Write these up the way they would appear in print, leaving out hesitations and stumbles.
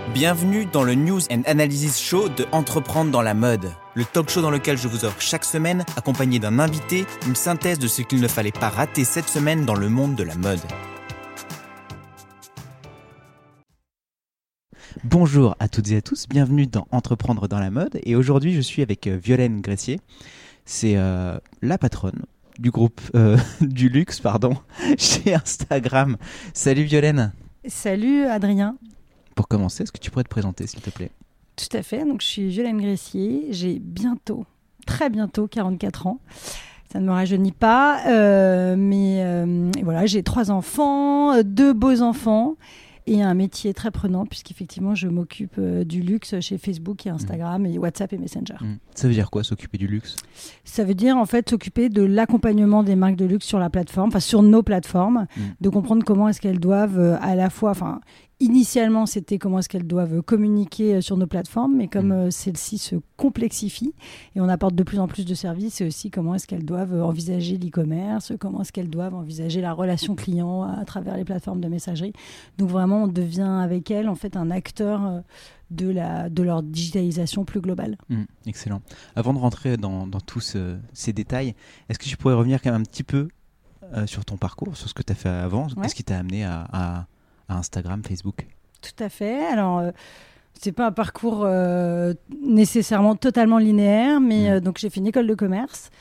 Bienvenue dans le News and Analysis Show de Entreprendre dans la mode, le talk show dans lequel je vous offre chaque semaine, accompagné d'un invité, une synthèse de ce qu'il ne fallait pas rater cette semaine dans le monde de la mode. Bonjour à toutes et à tous, bienvenue dans Entreprendre dans la mode, et aujourd'hui je suis avec Violaine Gressier, c'est la patronne du groupe du luxe, chez Instagram. Salut Violaine. Salut Adrien. Pour commencer, est-ce que tu pourrais te présenter s'il te plaît ? Tout à fait, donc je suis Violaine Gressier, j'ai très bientôt 44 ans. Ça ne me rajeunit pas, mais voilà, j'ai 3 enfants, 2 beaux enfants et un métier très prenant puisqu'effectivement je m'occupe du luxe chez Facebook et Instagram et WhatsApp et Messenger. Ça veut dire quoi, s'occuper du luxe ? Ça veut dire en fait s'occuper de l'accompagnement des marques de luxe sur la plateforme, enfin sur nos plateformes, de comprendre comment est-ce qu'elles doivent à la fois, initialement, c'était comment est-ce qu'elles doivent communiquer sur nos plateformes, mais comme celles-ci se complexifient et on apporte de plus en plus de services, c'est aussi comment est-ce qu'elles doivent envisager l'e-commerce, comment est-ce qu'elles doivent envisager la relation client à travers les plateformes de messagerie. Donc vraiment, on devient avec elles en fait un acteur de leur digitalisation plus globale. Excellent. Avant de rentrer dans tous ces détails, est-ce que tu pourrais revenir quand même un petit peu sur ton parcours, sur ce que tu as fait avant, Qu'est-ce qui t'a amené à Instagram, Facebook ? Tout à fait. Alors, c'est pas un parcours nécessairement totalement linéaire, mais donc j'ai fait une école de commerce.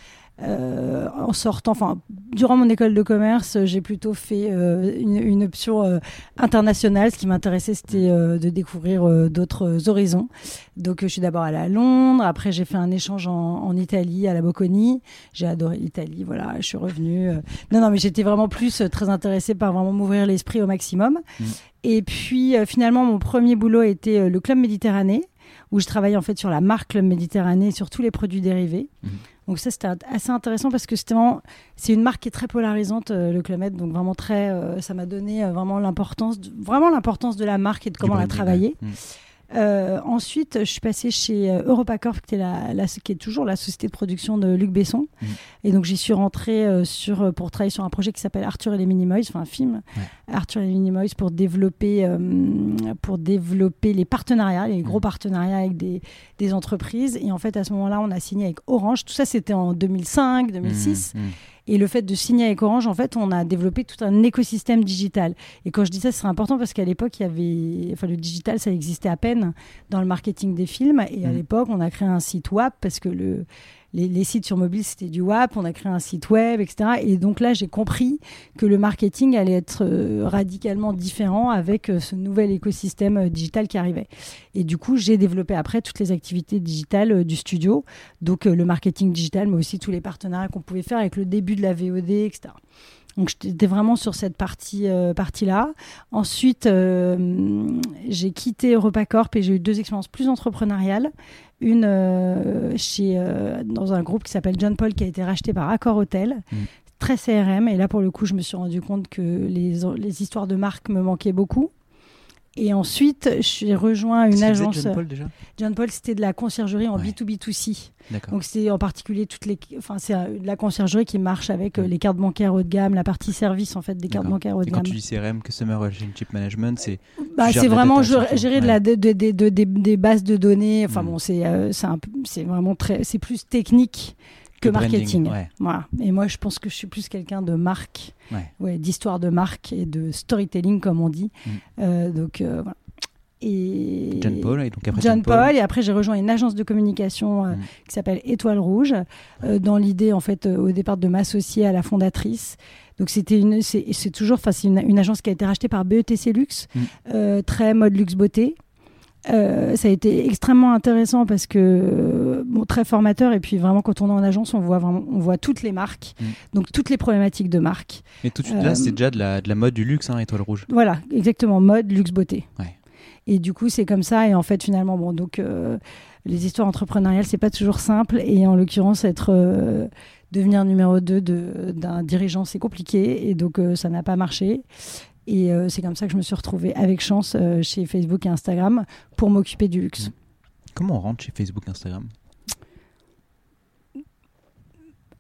En sortant, durant mon école de commerce, j'ai plutôt fait une option internationale. Ce qui m'intéressait, c'était de découvrir d'autres horizons. Donc, je suis d'abord allée à Londres. Après, j'ai fait un échange en Italie, à la Bocconi. J'ai adoré l'Italie. Voilà, je suis revenue. Non, mais j'étais vraiment plus très intéressée par vraiment m'ouvrir l'esprit au maximum. Et puis, finalement, mon premier boulot a été le Club Méditerranée, où je travaillais en fait sur la marque Club Méditerranée et sur tous les produits dérivés. Donc ça, c'était assez intéressant parce que c'est une marque qui est très polarisante, le Club Med. Donc vraiment ça m'a donné vraiment l'importance de la marque et de comment la travailler. Ensuite, je suis passée chez EuropaCorp, qui est toujours la société de production de Luc Besson. Et donc, j'y suis rentrée pour travailler sur un projet qui s'appelle Arthur et les Minimoys, un film, Arthur et les Minimoys, pour développer les partenariats, les gros partenariats avec des entreprises. Et en fait, à ce moment-là, on a signé avec Orange. Tout ça, c'était en 2005, 2006. Et le fait de signer avec Orange, en fait, on a développé tout un écosystème digital. Et quand je dis ça, c'est important parce qu'à l'époque, le digital, ça existait à peine dans le marketing des films. Et à l'époque, on a créé un site WAP parce que les sites sur mobile, c'était du WAP. On a créé un site web, etc. Et donc là, j'ai compris que le marketing allait être radicalement différent avec ce nouvel écosystème digital qui arrivait. Et du coup, j'ai développé après toutes les activités digitales du studio. Donc, le marketing digital, mais aussi tous les partenariats qu'on pouvait faire avec le début de la VOD, etc. Donc, j'étais vraiment sur cette partie-là. Ensuite, j'ai quitté EuropaCorp et j'ai eu 2 expériences plus entrepreneuriales. Une dans un groupe qui s'appelle John Paul, qui a été racheté par Accor Hotel. Très CRM. Et là, pour le coup, je me suis rendu compte que les histoires de marque me manquaient beaucoup. Et ensuite, j'ai rejoint une agence. John Paul déjà ? John Paul, c'était de la conciergerie en B2B2C. D'accord. Donc, c'est en particulier c'est de la conciergerie qui marche avec les cartes bancaires haut de gamme, la partie service en fait des cartes bancaires haut de gamme. Quand tu dis CRM, Customer Relationship Management, c'est c'est vraiment gérer des bases de données. C'est vraiment c'est plus technique que marketing. Branding, Voilà. Et moi, je pense que je suis plus quelqu'un de marque, d'histoire de marque et de storytelling, comme on dit. Voilà. Et John Paul, et après j'ai rejoint une agence de communication qui s'appelle Étoile Rouge, dans l'idée en fait au départ de m'associer à la fondatrice. Donc c'est une agence qui a été rachetée par BETC Luxe, très mode luxe beauté. Ça a été extrêmement intéressant parce que très formateur, et puis vraiment quand on est en agence on voit toutes les marques, donc toutes les problématiques de marque. Et tout de suite là c'est déjà de la mode du luxe, Étoile Rouge. Voilà, exactement, mode luxe beauté. Et du coup c'est comme ça, et en fait finalement les histoires entrepreneuriales c'est pas toujours simple, et en l'occurrence devenir numéro 2 d'un dirigeant c'est compliqué, et donc ça n'a pas marché. Et c'est comme ça que je me suis retrouvée avec chance chez Facebook et Instagram pour m'occuper du luxe. Comment on rentre chez Facebook et Instagram ?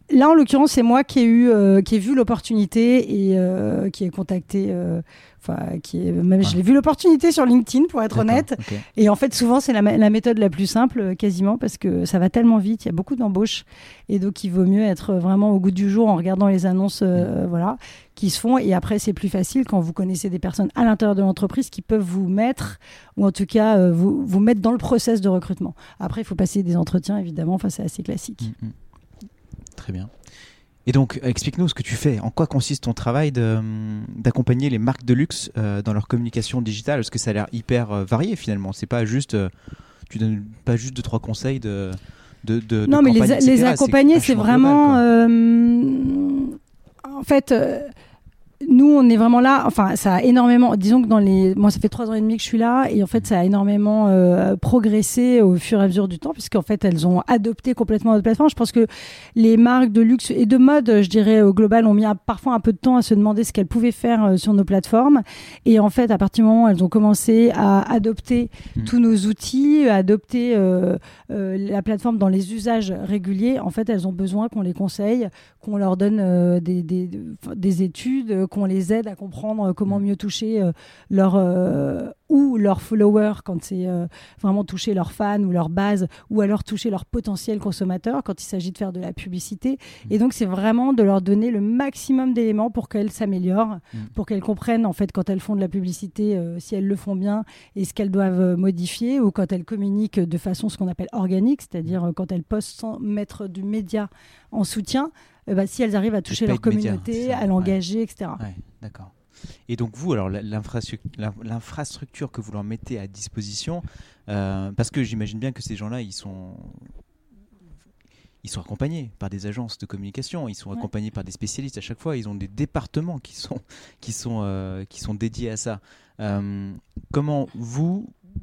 Là, en l'occurrence, c'est moi qui ai vu l'opportunité et qui ai contacté. Je l'ai vu l'opportunité sur LinkedIn, pour être honnête. Okay. Et en fait, souvent, c'est la méthode la plus simple, quasiment, parce que ça va tellement vite. Il y a beaucoup d'embauches. Et donc, il vaut mieux être vraiment au goût du jour en regardant les annonces qui se font. Et après, c'est plus facile quand vous connaissez des personnes à l'intérieur de l'entreprise qui peuvent vous mettre, ou en tout cas, vous mettre dans le process de recrutement. Après, il faut passer des entretiens, évidemment. Enfin, c'est assez classique. Très bien. Et donc, explique-nous ce que tu fais. En quoi consiste ton travail d'accompagner les marques de luxe dans leur communication digitale? Parce que ça a l'air hyper varié finalement. C'est pas juste, tu donnes pas juste 2-3 conseils de non, mais campagne, les accompagner, c'est vraiment... en fait... nous, on est vraiment là. Enfin, ça a énormément. Disons que moi, ça fait 3 ans et demi que je suis là, et en fait, ça a énormément progressé au fur et à mesure du temps, puisqu'en fait, elles ont adopté complètement notre plateforme. Je pense que les marques de luxe et de mode, je dirais au global, ont mis parfois un peu de temps à se demander ce qu'elles pouvaient faire sur nos plateformes. Et en fait, à partir du moment où elles ont commencé à adopter tous nos outils, à adopter la plateforme dans les usages réguliers, en fait, elles ont besoin qu'on les conseille, qu'on leur donne des études, qu'on les aide à comprendre comment mieux toucher leurs followers quand c'est vraiment toucher leurs fans ou leur base, ou alors toucher leurs potentiels consommateurs quand il s'agit de faire de la publicité. Et donc, c'est vraiment de leur donner le maximum d'éléments pour qu'elles s'améliorent, pour qu'elles comprennent en fait quand elles font de la publicité si elles le font bien et ce qu'elles doivent modifier, ou quand elles communiquent de façon ce qu'on appelle organique, c'est-à-dire quand elles postent sans mettre du média en soutien. Si elles arrivent à toucher leur communauté, à l'engager, etc. Ouais, d'accord. Et donc vous, alors l'infrastructure que vous leur mettez à disposition, parce que j'imagine bien que ces gens-là, ils sont accompagnés par des agences de communication, ils sont accompagnés par des spécialistes à chaque fois, ils ont des départements qui sont dédiés à ça. Comment vous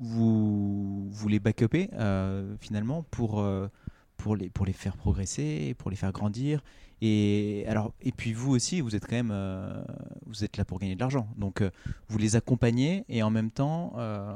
les backupez finalement pour les faire progresser, pour les faire grandir? Et puis vous aussi, vous êtes quand même, vous êtes là pour gagner de l'argent. Donc vous les accompagnez et en même temps,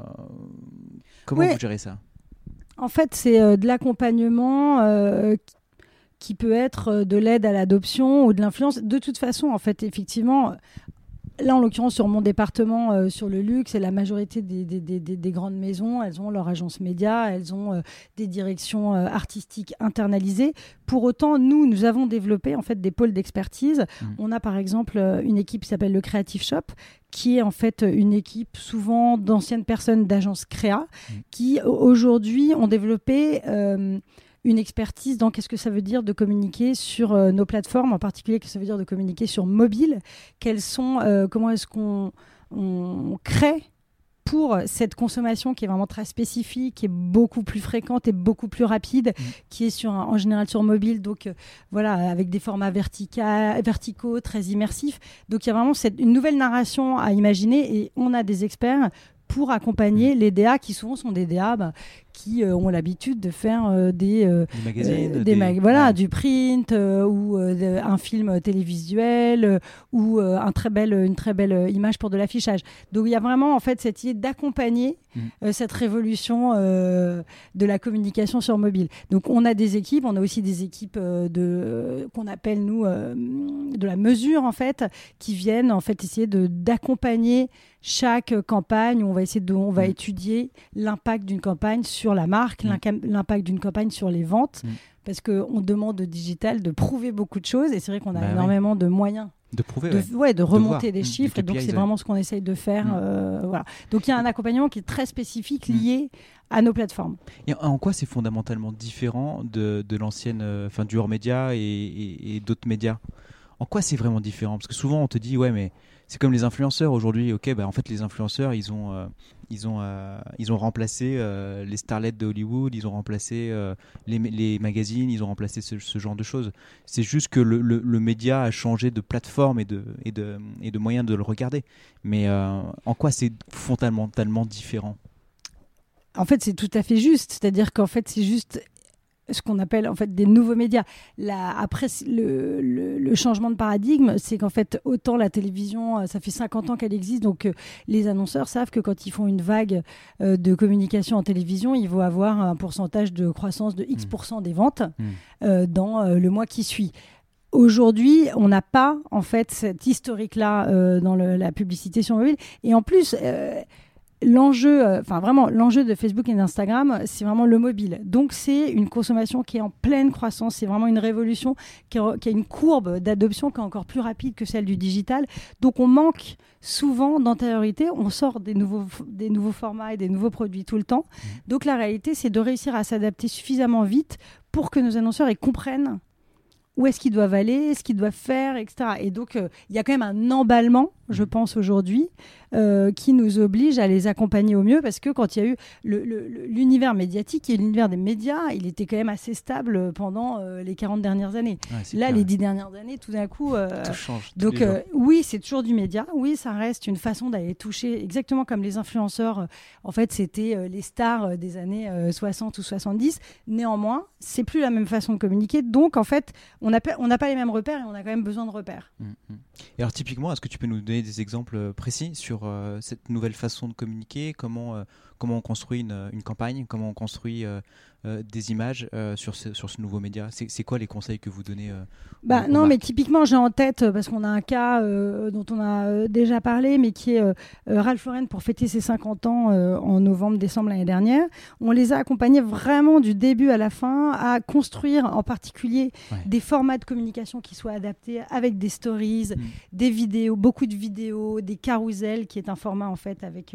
comment vous gérez ça? En fait, c'est de l'accompagnement qui peut être de l'aide à l'adoption ou de l'influence. De toute façon, en fait, effectivement. Là, en l'occurrence, sur mon département, sur le luxe, et la majorité des grandes maisons, elles ont leur agence média, elles ont des directions artistiques internalisées. Pour autant, nous avons développé en fait des pôles d'expertise. On a par exemple une équipe qui s'appelle le Creative Shop, qui est en fait une équipe souvent d'anciennes personnes d'agences créa, qui aujourd'hui ont développé une expertise dans qu'est-ce que ça veut dire de communiquer sur nos plateformes, en particulier qu'est-ce que ça veut dire de communiquer sur mobile, comment est-ce qu'on crée pour cette consommation qui est vraiment très spécifique, qui est beaucoup plus fréquente et beaucoup plus rapide, qui est en général sur mobile, donc avec des formats verticaux, très immersifs. Donc il y a vraiment une nouvelle narration à imaginer, et on a des experts pour accompagner les DA qui souvent sont des DA qui ont l'habitude de faire des magazines, du print ou un film télévisuel ou une très belle image pour de l'affichage. Donc il y a vraiment en fait cette idée d'accompagner cette révolution de la communication sur mobile. Donc on a des équipes, on a aussi des équipes qu'on appelle nous de la mesure en fait, qui viennent en fait essayer d'accompagner chaque campagne. On va étudier l'impact d'une campagne sur la marque, l'impact d'une campagne sur les ventes, parce qu'on demande au digital de prouver beaucoup de choses, et c'est vrai qu'on a énormément de moyens de prouver, de remonter des chiffres, et donc c'est vraiment ce qu'on essaye de faire. Donc il y a un accompagnement qui est très spécifique lié à nos plateformes. Et en quoi c'est fondamentalement différent de l'ancienne, du hors-média et d'autres médias? En quoi c'est vraiment différent? Parce que souvent on te dit mais c'est comme les influenceurs aujourd'hui. En fait les influenceurs ils ont remplacé les starlets de Hollywood, ils ont remplacé les magazines, ils ont remplacé ce genre de choses. C'est juste que le média a changé de plateforme et de moyens de le regarder. Mais en quoi c'est fondamentalement différent? En fait, c'est tout à fait juste. C'est-à-dire qu'en fait, c'est juste ce qu'on appelle en fait des nouveaux médias. Après, le changement de paradigme, c'est qu'en fait, autant la télévision, ça fait 50 ans qu'elle existe, donc les annonceurs savent que quand ils font une vague de communication en télévision, ils vont avoir un pourcentage de croissance de X% des ventes dans le mois qui suit. Aujourd'hui, on n'a pas en fait cet historique-là dans la publicité sur mobile. Et en plus, l'enjeu de Facebook et d'Instagram, c'est vraiment le mobile. Donc, c'est une consommation qui est en pleine croissance. C'est vraiment une révolution qui a une courbe d'adoption qui est encore plus rapide que celle du digital. Donc, on manque souvent d'antériorité. On sort des nouveaux formats et des nouveaux produits tout le temps. Donc, la réalité, c'est de réussir à s'adapter suffisamment vite pour que nos annonceurs comprennent où est-ce qu'ils doivent aller, ce qu'ils doivent faire, etc. Et donc, il y a quand même un emballement, je pense, aujourd'hui, qui nous oblige à les accompagner au mieux, parce que quand il y a eu l'univers médiatique et l'univers des médias, il était quand même assez stable pendant les 40 dernières années. Ouais, là, les 10 dernières années, tout d'un coup... tout change. Donc, oui, c'est toujours du média. Oui, ça reste une façon d'aller toucher, exactement comme les influenceurs. En fait, c'était les stars des années 60 ou 70. Néanmoins, c'est plus la même façon de communiquer. Donc, en fait, on n'a pas les mêmes repères et on a quand même besoin de repères. Et alors, typiquement, est-ce que tu peux nous donner des exemples précis sur cette nouvelle façon de communiquer, comment on construit une campagne, comment on construit des images sur ce nouveau média? C'est quoi les conseils que vous donnez aux Non, marques? mais typiquement, j'ai en tête, parce qu'on a un cas dont on a déjà parlé, mais qui est Ralph Lauren pour fêter ses 50 ans en novembre-décembre l'année dernière. On les a accompagnés vraiment du début à la fin à construire en particulier des formats de communication qui soient adaptés avec des stories, des vidéos, beaucoup de vidéos, des carousels, qui est un format en fait avec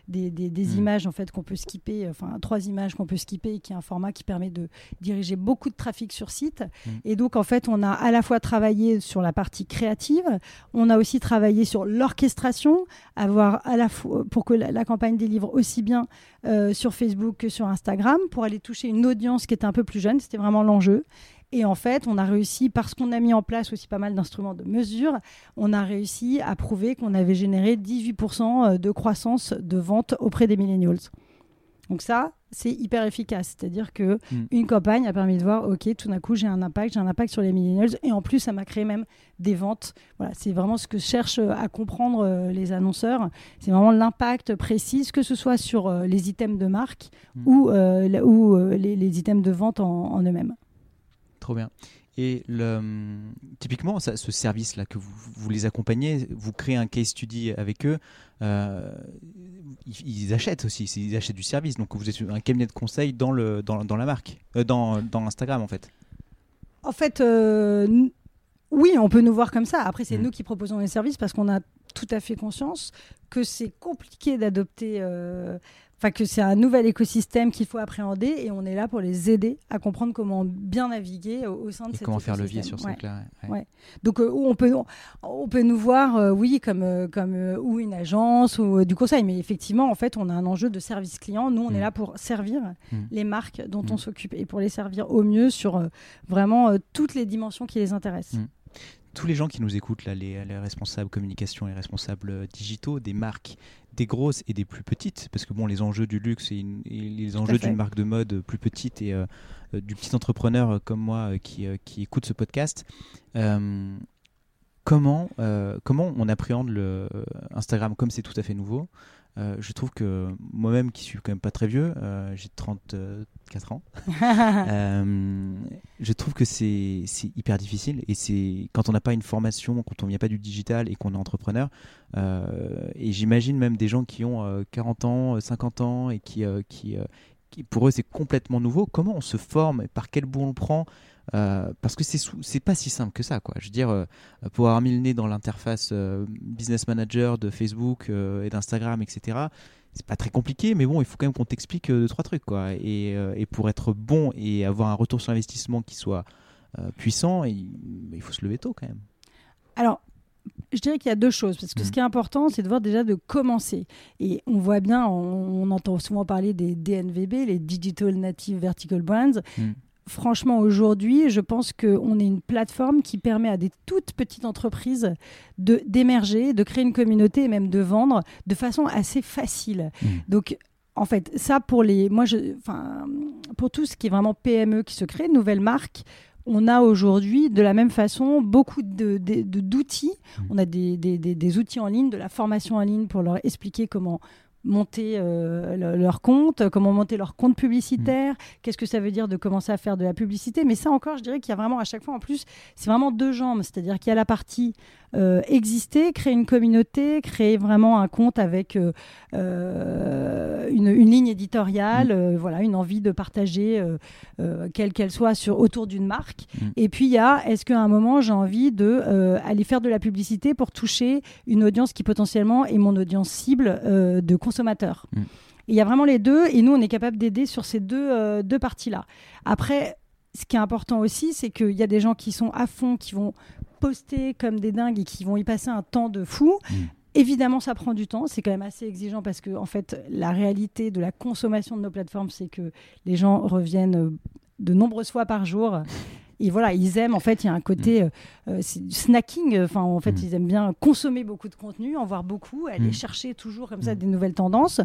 des images en fait qu'on peut skipper, 3 images qu'on peut skipper, qui est un format qui permet de diriger beaucoup de trafic sur site. Et donc en fait, on a à la fois travaillé sur la partie créative, on a aussi travaillé sur l'orchestration, avoir à la fois pour que la campagne délivre aussi bien sur Facebook que sur Instagram, pour aller toucher une audience qui était un peu plus jeune. C'était vraiment l'enjeu. Et en fait, on a réussi, parce qu'on a mis en place aussi pas mal d'instruments de mesure, on a réussi à prouver qu'on avait généré 18% de croissance de vente auprès des millennials. Donc ça, c'est hyper efficace. C'est-à-dire qu'une campagne a permis de voir, OK, tout d'un coup, j'ai un impact sur les millennials. Et en plus, ça m'a créé même des ventes. Voilà, c'est vraiment ce que cherchent à comprendre les annonceurs. C'est vraiment l'impact précis, que ce soit sur les items de marque ou les items de vente en eux-mêmes. Trop bien. Et typiquement, ce service-là que vous les accompagnez, vous créez un case study avec eux, ils achètent aussi, ils achètent du service. Donc vous êtes un cabinet de conseil dans la marque, dans Instagram en fait. En fait, oui, on peut nous voir comme ça. Après, c'est nous qui proposons les services parce qu'on a tout à fait conscience que c'est compliqué d'adopter... que c'est un nouvel écosystème qu'il faut appréhender et on est là pour les aider à comprendre comment bien naviguer au sein de cet écosystème. Comment faire levier sur ce truc-là. Ouais. Donc, on peut nous voir, comme ou une agence ou du conseil, mais effectivement, en fait, on a un enjeu de service client. Nous, on est là pour servir les marques dont on s'occupe et pour les servir au mieux sur vraiment toutes les dimensions qui les intéressent. Tous les gens qui nous écoutent, là, les responsables communication, les responsables digitaux, des marques, des grosses et des plus petites, parce que bon, les enjeux du luxe et les enjeux d'une marque de mode plus petite et du petit entrepreneur comme moi qui écoute ce podcast, comment on appréhende Instagram comme c'est tout à fait nouveau? Je trouve que moi-même, qui suis quand même pas très vieux, j'ai 34 ans, je trouve que c'est hyper difficile. Et c'est quand on n'a pas une formation, quand on vient pas du digital et qu'on est entrepreneur, et j'imagine même des gens qui ont 40 ans, 50 ans et qui pour eux c'est complètement nouveau. Comment on se forme et par quel bout on le prend? Parce que c'est pas si simple que ça, quoi. Je veux dire, pour avoir mis le nez dans l'interface business manager de Facebook et d'Instagram, etc., c'est pas très compliqué, mais bon, il faut quand même qu'on t'explique 2-3 trucs, quoi. Et pour être bon et avoir un retour sur investissement qui soit puissant, il faut se lever tôt quand même. Alors, je dirais qu'il y a 2 choses, parce que ce qui est important, c'est de voir déjà de commencer. Et on voit bien, on entend souvent parler des DNVB, les Digital Native Vertical Brands. Franchement, aujourd'hui, je pense qu'on est une plateforme qui permet à des toutes petites entreprises d'émerger, de créer une communauté et même de vendre de façon assez facile. Donc, en fait, ça pour pour tout ce qui est vraiment PME qui se crée, nouvelles marques, on a aujourd'hui de la même façon beaucoup d'outils. On a des outils en ligne, de la formation en ligne pour leur expliquer comment monter leur compte, comment monter leur compte publicitaire, qu'est-ce que ça veut dire de commencer à faire de la publicité. Mais ça encore, je dirais qu'il y a vraiment à chaque fois, en plus, c'est vraiment deux jambes. C'est-à-dire qu'il y a la partie exister, créer une communauté, créer vraiment un compte avec une ligne éditoriale, voilà, une envie de partager, quelle qu'elle soit, autour d'une marque. Et puis, il y a, est-ce qu'à un moment, j'ai envie d'aller faire de la publicité pour toucher une audience qui potentiellement est mon audience cible de consommateurs. Il y a vraiment les deux, et nous, on est capable d'aider sur ces deux parties-là. Après, ce qui est important aussi, c'est qu'il y a des gens qui sont à fond, qui vont poster comme des dingues et qui vont y passer un temps de fou. Évidemment, ça prend du temps. C'est quand même assez exigeant parce que, en fait, la réalité de la consommation de nos plateformes, c'est que les gens reviennent de nombreuses fois par jour. Et voilà, ils aiment, en fait, il y a un côté snacking. Enfin, en fait, ils aiment bien consommer beaucoup de contenu, en voir beaucoup, aller chercher toujours comme ça des nouvelles tendances.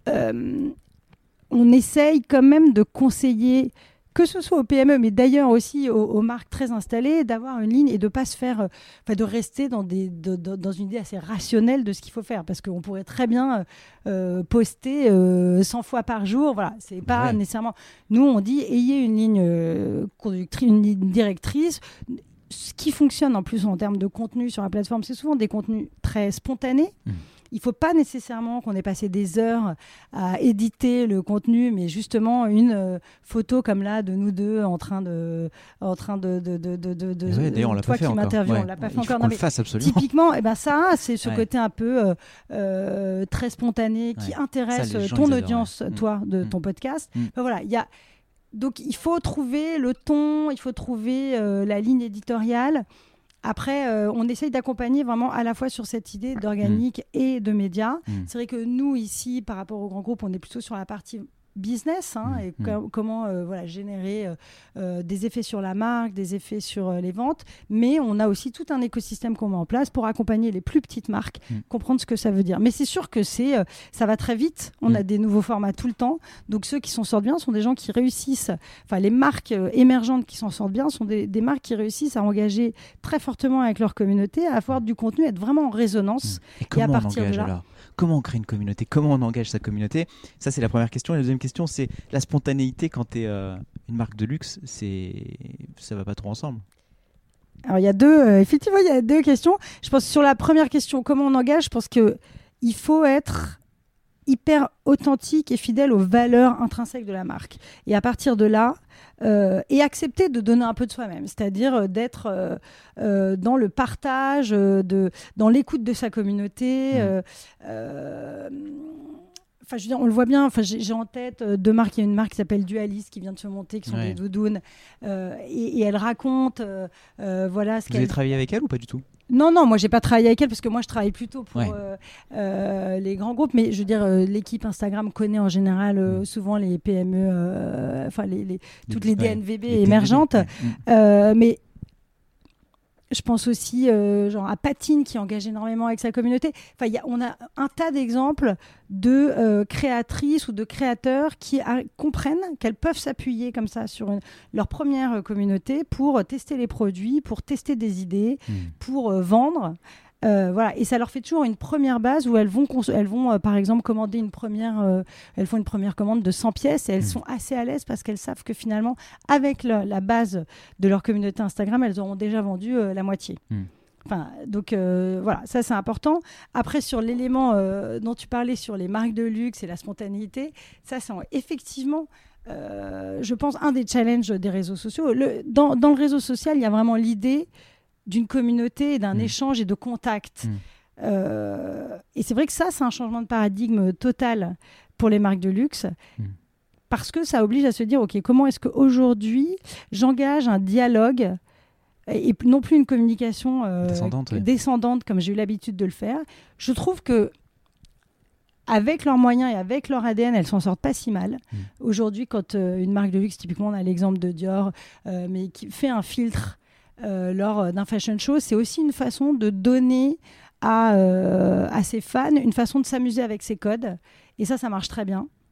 On essaye quand même de conseiller, que ce soit aux PME, mais d'ailleurs aussi aux marques très installées, d'avoir une ligne et de pas se faire, de rester dans une idée assez rationnelle de ce qu'il faut faire, parce qu'on pourrait très bien poster 100 fois par jour. Voilà, c'est pas nécessairement. Nous, on dit ayez une ligne conductrice, une ligne directrice. Ce qui fonctionne en plus en termes de contenu sur la plateforme, c'est souvent des contenus très spontanés. Il ne faut pas nécessairement qu'on ait passé des heures à éditer le contenu, mais justement une photo comme là de nous deux en train de d'ailleurs, on l'a pas fait encore. On l'a pas fait encore. On le fasse absolument. Typiquement, ça, c'est ce côté un peu très spontané qui intéresse ton audience, toi, de ton podcast. Voilà, il y a. Donc, il faut trouver le ton, il faut trouver la ligne éditoriale. Après, on essaye d'accompagner vraiment à la fois sur cette idée d'organique et de médias. C'est vrai que nous, ici, par rapport aux grands groupes, on est plutôt sur la partie business et comment générer des effets sur la marque, des effets sur les ventes. Mais on a aussi tout un écosystème qu'on met en place pour accompagner les plus petites marques, comprendre ce que ça veut dire. Mais c'est sûr que ça va très vite. On a des nouveaux formats tout le temps. Donc ceux qui s'en sortent bien sont des gens qui réussissent. Enfin, les marques émergentes qui s'en sortent bien sont des marques qui réussissent à engager très fortement avec leur communauté, à avoir du contenu, à être vraiment en résonance. Et à partir de là, alors comment on crée une communauté? Comment on engage sa communauté? Ça, c'est la première question. Et la deuxième question, c'est la spontanéité quand tu es une marque de luxe. Ça va pas trop ensemble. Alors, il y a effectivement, il y a deux questions. Je pense que sur la première question, comment on engage, je pense qu'il faut être hyper authentique et fidèle aux valeurs intrinsèques de la marque. Et à partir de là, et accepter de donner un peu de soi-même, c'est-à-dire d'être dans le partage, dans l'écoute de sa communauté. Enfin, je veux dire, on le voit bien. Enfin, j'ai en tête deux marques. Il y a une marque qui s'appelle Dualis qui vient de se monter, qui sont des doudounes, et elle raconte, voilà. Vous avez travaillé avec elle ou pas du tout? Non, moi j'ai pas travaillé avec elle parce que moi je travaille plutôt pour les grands groupes, mais je veux dire l'équipe Instagram connaît en général souvent les PME, enfin toutes les DNVB émergentes, mais je pense aussi à Patine qui engage énormément avec sa communauté. Enfin, on a un tas d'exemples de créatrices ou de créateurs qui comprennent qu'elles peuvent s'appuyer comme ça sur leur première communauté pour tester les produits, pour tester des idées, pour vendre. Voilà, et ça leur fait toujours une première base où elles vont par exemple commander elles font une première commande de 100 pièces et elles sont assez à l'aise parce qu'elles savent que finalement avec la base de leur communauté Instagram, elles auront déjà vendu la moitié. Enfin, donc voilà, ça c'est important. Après, sur l'élément dont tu parlais sur les marques de luxe et la spontanéité, ça c'est effectivement je pense un des challenges des réseaux sociaux. Dans le réseau social, il y a vraiment l'idée d'une communauté, d'un échange et de contact. Et c'est vrai que ça, c'est un changement de paradigme total pour les marques de luxe, parce que ça oblige à se dire, OK, comment est-ce qu'aujourd'hui, j'engage un dialogue et non plus une communication descendante comme j'ai eu l'habitude de le faire. Je trouve que avec leurs moyens et avec leur ADN, elles s'en sortent pas si mal. Aujourd'hui, quand une marque de luxe, typiquement, on a l'exemple de Dior, mais qui fait un filtre lors d'un fashion show, c'est aussi une façon de donner à ses fans une façon de s'amuser avec ses codes, et ça marche très bien.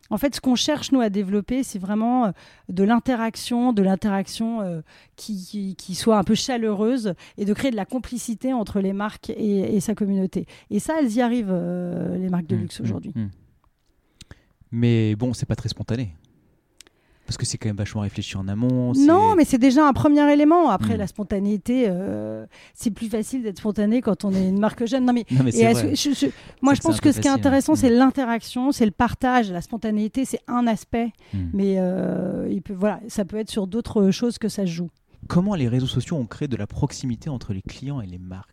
En fait, ce qu'on cherche, nous, à développer, c'est vraiment de l'interaction qui soit un peu chaleureuse et de créer de la complicité entre les marques et sa communauté. Et ça, elles y arrivent, les marques de luxe aujourd'hui. Mais bon, c'est pas très spontané. Parce que c'est quand même vachement réfléchi en amont. Non, mais c'est déjà un premier élément. Après, la spontanéité, c'est plus facile d'être spontané quand on est une marque jeune. Non, mais c'est vrai. Moi, je pense que ce qui est intéressant, c'est l'interaction, c'est le partage. La spontanéité, c'est un aspect. Mais ça peut être sur d'autres choses que ça se joue. Comment les réseaux sociaux ont créé de la proximité entre les clients et les marques ?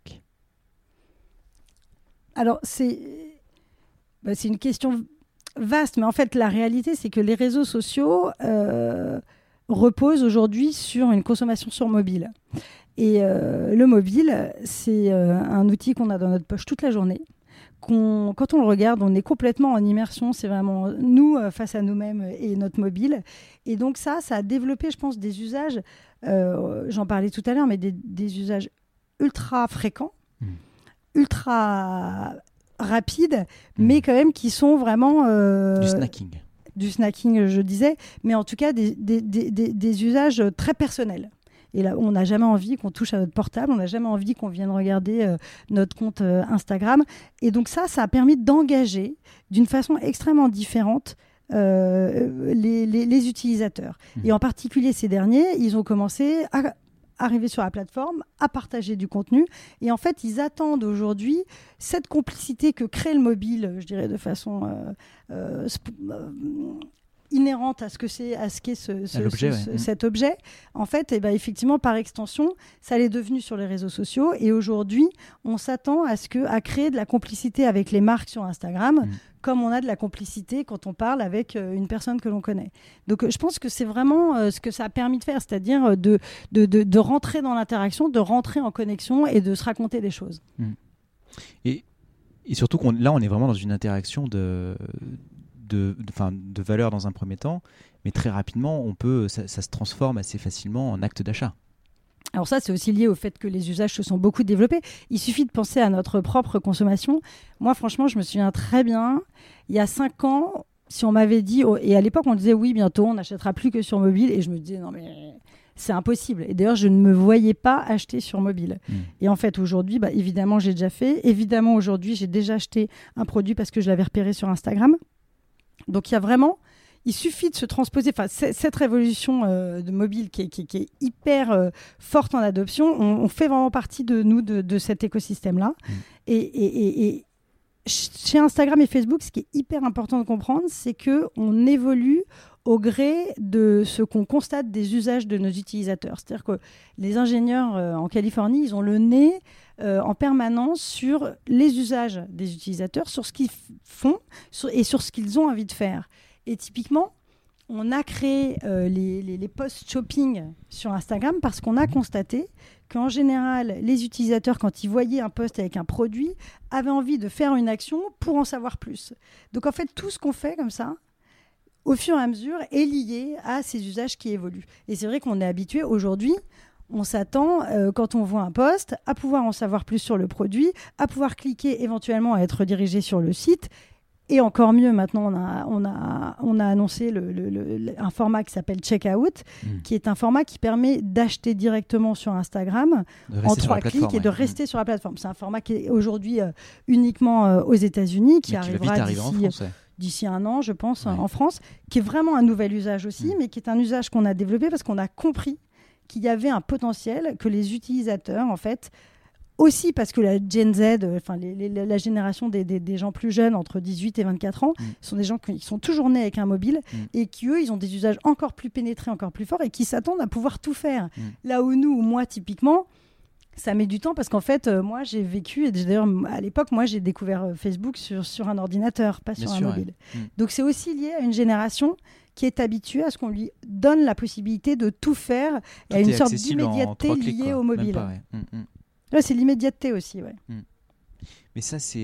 Alors, c'est une question vaste, mais en fait, la réalité, c'est que les réseaux sociaux reposent aujourd'hui sur une consommation sur mobile. Et le mobile, c'est un outil qu'on a dans notre poche toute la journée. Quand on le regarde, on est complètement en immersion. C'est vraiment nous face à nous-mêmes et notre mobile. Et donc ça a développé, je pense, des usages, j'en parlais tout à l'heure, mais des usages ultra fréquents, ultra rapides, mais quand même qui sont vraiment... Du snacking, je disais, mais en tout cas des usages très personnels. Et là, on n'a jamais envie qu'on touche à notre portable, on n'a jamais envie qu'on vienne regarder notre compte Instagram. Et donc ça a permis d'engager d'une façon extrêmement différente les utilisateurs. Et en particulier ces derniers, ils ont commencé à arriver sur la plateforme, à partager du contenu. Et en fait, ils attendent aujourd'hui cette complicité que crée le mobile, je dirais de façon inhérente à ce qu'est cet objet. En fait, effectivement, par extension, ça l'est devenu sur les réseaux sociaux. Et aujourd'hui, on s'attend à créer de la complicité avec les marques sur Instagram, comme on a de la complicité quand on parle avec une personne que l'on connaît. Donc, je pense que c'est vraiment ce que ça a permis de faire, c'est-à-dire de rentrer dans l'interaction, de rentrer en connexion et de se raconter des choses. Et surtout, là, on est vraiment dans une interaction de valeur dans un premier temps, mais très rapidement, ça se transforme assez facilement en acte d'achat. Alors ça, c'est aussi lié au fait que les usages se sont beaucoup développés. Il suffit de penser à notre propre consommation. Moi, franchement, je me souviens très bien, il y a 5 ans, si on m'avait dit, et à l'époque, on disait oui, bientôt, on n'achètera plus que sur mobile, et je me disais, non mais c'est impossible. Et d'ailleurs, je ne me voyais pas acheter sur mobile. Et en fait, aujourd'hui, évidemment, j'ai déjà fait. Évidemment, aujourd'hui, j'ai déjà acheté un produit parce que je l'avais repéré sur Instagram. Donc, il suffit de se transposer, cette révolution de mobile qui est hyper forte en adoption, on fait vraiment partie de cet écosystème-là. Et chez Instagram et Facebook, ce qui est hyper important de comprendre, c'est qu'on évolue au gré de ce qu'on constate des usages de nos utilisateurs. C'est-à-dire que les ingénieurs en Californie, ils ont le nez en permanence sur les usages des utilisateurs, sur ce qu'ils font et sur ce qu'ils ont envie de faire. Et typiquement, on a créé les posts shopping sur Instagram parce qu'on a constaté qu'en général, les utilisateurs, quand ils voyaient un post avec un produit, avaient envie de faire une action pour en savoir plus. Donc en fait, tout ce qu'on fait comme ça, au fur et à mesure, est lié à ces usages qui évoluent. Et c'est vrai qu'on est habitué aujourd'hui, on s'attend, quand on voit un post, à pouvoir en savoir plus sur le produit, à pouvoir cliquer éventuellement à être redirigé sur le site. Et encore mieux, maintenant, on a annoncé un format qui s'appelle Checkout, qui est un format qui permet d'acheter directement sur Instagram en 3 clics et de rester sur la plateforme. C'est un format qui est aujourd'hui uniquement aux États-Unis, qui arrivera d'ici 1 an, je pense, en France, qui est vraiment un nouvel usage aussi, mais qui est un usage qu'on a développé parce qu'on a compris qu'il y avait un potentiel que les utilisateurs, en fait, aussi parce que la Gen Z, la génération des gens plus jeunes, entre 18 et 24 ans, sont des gens qui sont toujours nés avec un mobile et qui, eux, ils ont des usages encore plus pénétrés, encore plus forts et qui s'attendent à pouvoir tout faire. Là où nous, moi, typiquement, ça met du temps parce qu'en fait, moi, j'ai vécu, et d'ailleurs, à l'époque, moi, j'ai découvert Facebook sur un ordinateur, pas sur un mobile. Donc, c'est aussi lié à une génération qui est habituée à ce qu'on lui donne la possibilité de tout faire et à une sorte d'immédiateté liée au mobile. Là, c'est l'immédiateté aussi, ouais. Mais ça, c'est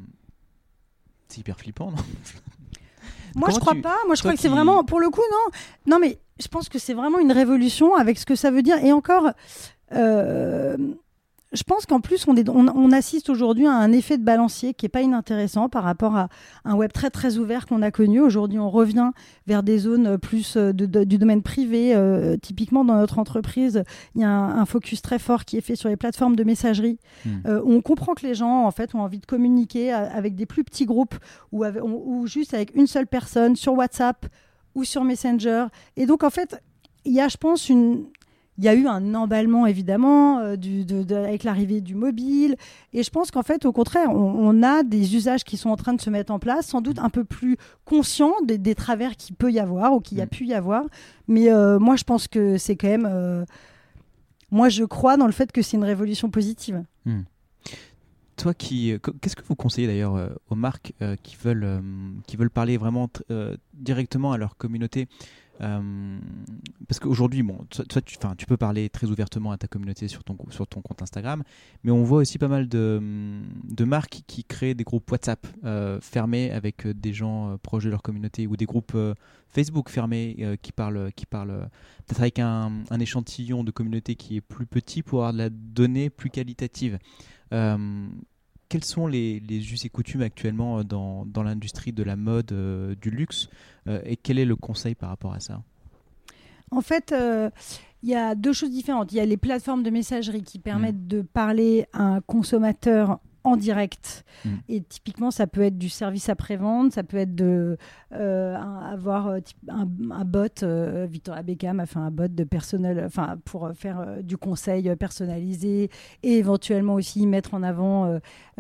hyper flippant, non? Moi, je crois pas. Moi, je crois que c'est vraiment, pour le coup, non, mais je pense que c'est vraiment une révolution avec ce que ça veut dire. Et encore, je pense qu'en plus, on assiste aujourd'hui à un effet de balancier qui n'est pas inintéressant par rapport à un web très, très ouvert qu'on a connu. Aujourd'hui, on revient vers des zones plus du domaine privé. Typiquement, dans notre entreprise, il y a un focus très fort qui est fait sur les plateformes de messagerie. Où on comprend que les gens, en fait, ont envie de communiquer avec des plus petits groupes ou juste avec une seule personne sur WhatsApp ou sur Messenger. Et donc, en fait, il y a, je pense, il y a eu un emballement, évidemment, avec l'arrivée du mobile. Et je pense qu'en fait, au contraire, on a des usages qui sont en train de se mettre en place, sans doute un peu plus conscients des travers qu'il peut y avoir ou qu'il y a pu y avoir. Mais moi, je pense que c'est quand même... moi, je crois dans le fait que c'est une révolution positive. Toi, qu'est-ce que vous conseillez d'ailleurs aux marques qui veulent parler vraiment directement à leur communauté parce qu'aujourd'hui, bon, toi, tu peux parler très ouvertement à ta communauté sur ton compte Instagram, mais on voit aussi pas mal de marques qui créent des groupes WhatsApp fermés avec des gens proches de leur communauté ou des groupes Facebook fermés qui parlent peut-être avec un échantillon de communauté qui est plus petit pour avoir de la donnée plus qualitative. Quels sont les us et coutumes actuellement dans l'industrie de la mode, du luxe et quel est le conseil par rapport à ça ? En fait, il y a deux choses différentes. Il y a les plateformes de messagerie qui permettent de parler à un consommateur en direct. Et typiquement, ça peut être du service après-vente, ça peut être avoir un bot. Victoria Beckham a fait un bot de personnel, pour faire du conseil personnalisé et éventuellement aussi mettre en avant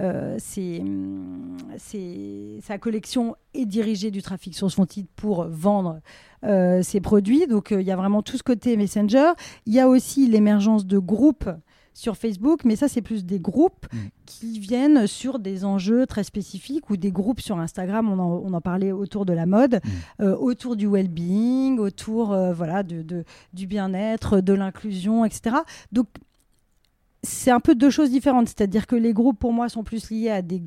sa collection et diriger du trafic sur son site pour vendre ses produits. Donc, il y a vraiment tout ce côté Messenger. Il y a aussi l'émergence de groupes sur Facebook, mais ça, c'est plus des groupes qui viennent sur des enjeux très spécifiques ou des groupes sur Instagram, on en parlait autour de la mode, autour du well-being, autour du bien-être, de l'inclusion, etc. Donc, c'est un peu deux choses différentes. C'est-à-dire que les groupes, pour moi, sont plus liés à des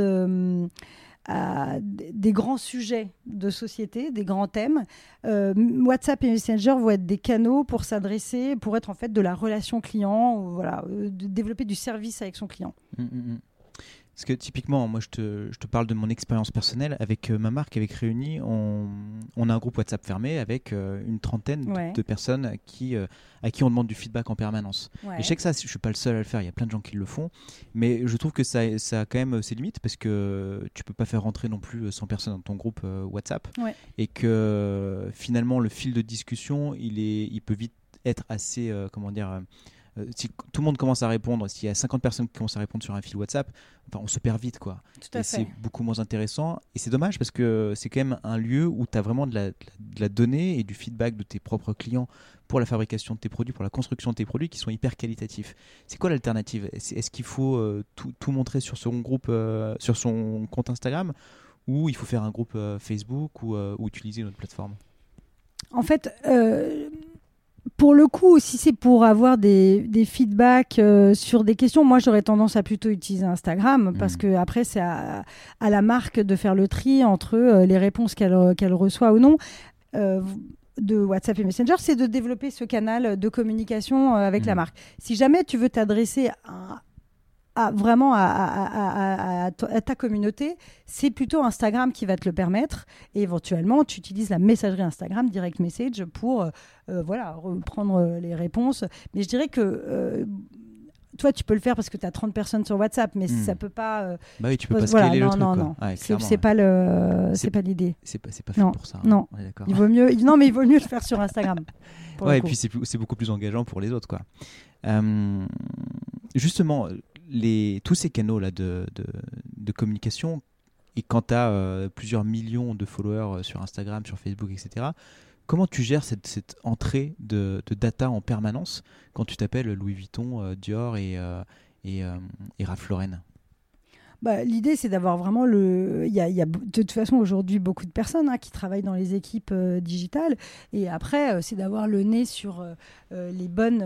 grands sujets de société, des grands thèmes. WhatsApp et Messenger vont être des canaux pour s'adresser, pour être en fait de la relation client, de développer du service avec son client. Parce que typiquement, moi je te parle de mon expérience personnelle. Avec ma marque, avec Réunis, on a un groupe WhatsApp fermé avec une trentaine de personnes à qui on demande du feedback en permanence. Et je sais que ça, je ne suis pas le seul à le faire, il y a plein de gens qui le font, mais je trouve que ça a quand même ses limites parce que tu ne peux pas faire rentrer non plus 100 personnes dans ton groupe WhatsApp et que finalement le fil de discussion, il peut vite être assez, si tout le monde commence à répondre, s'il y a 50 personnes qui commencent à répondre sur un fil WhatsApp, on se perd vite, quoi. Tout à fait. C'est beaucoup moins intéressant. Et c'est dommage parce que c'est quand même un lieu où tu as vraiment de la donnée et du feedback de tes propres clients pour la fabrication de tes produits, pour la construction de tes produits qui sont hyper qualitatifs. C'est quoi l'alternative ? Est-ce qu'il faut tout montrer sur son groupe, sur son compte Instagram, ou il faut faire un groupe Facebook ou utiliser une autre plateforme ? En fait... pour le coup, si c'est pour avoir des feedbacks sur des questions, moi j'aurais tendance à plutôt utiliser Instagram parce que après c'est à la marque de faire le tri entre les réponses qu'elle reçoit ou non de WhatsApp et Messenger, c'est de développer ce canal de communication avec la marque. Si jamais tu veux t'adresser vraiment à ta communauté, c'est plutôt Instagram qui va te le permettre. Et éventuellement, tu utilises la messagerie Instagram, Direct Message, pour reprendre les réponses. Mais je dirais que toi, tu peux le faire parce que tu as 30 personnes sur WhatsApp, mais ça peut pas... tu peux pas scaler le truc. Non. Ouais, c'est pas l'idée. C'est pas fait pour ça. Non. Ouais, d'accord. Il vaut mieux le faire sur Instagram. Et puis c'est beaucoup plus engageant pour les autres, quoi. Justement... tous ces canaux-là de communication, et quand tu as plusieurs millions de followers sur Instagram, sur Facebook, etc., comment tu gères cette entrée de data en permanence quand tu t'appelles Louis Vuitton, Dior et Ralph Lauren ? L'idée, c'est d'avoir vraiment il y a de toute façon aujourd'hui beaucoup de personnes qui travaillent dans les équipes digitales. Et après, c'est d'avoir le nez sur les bonnes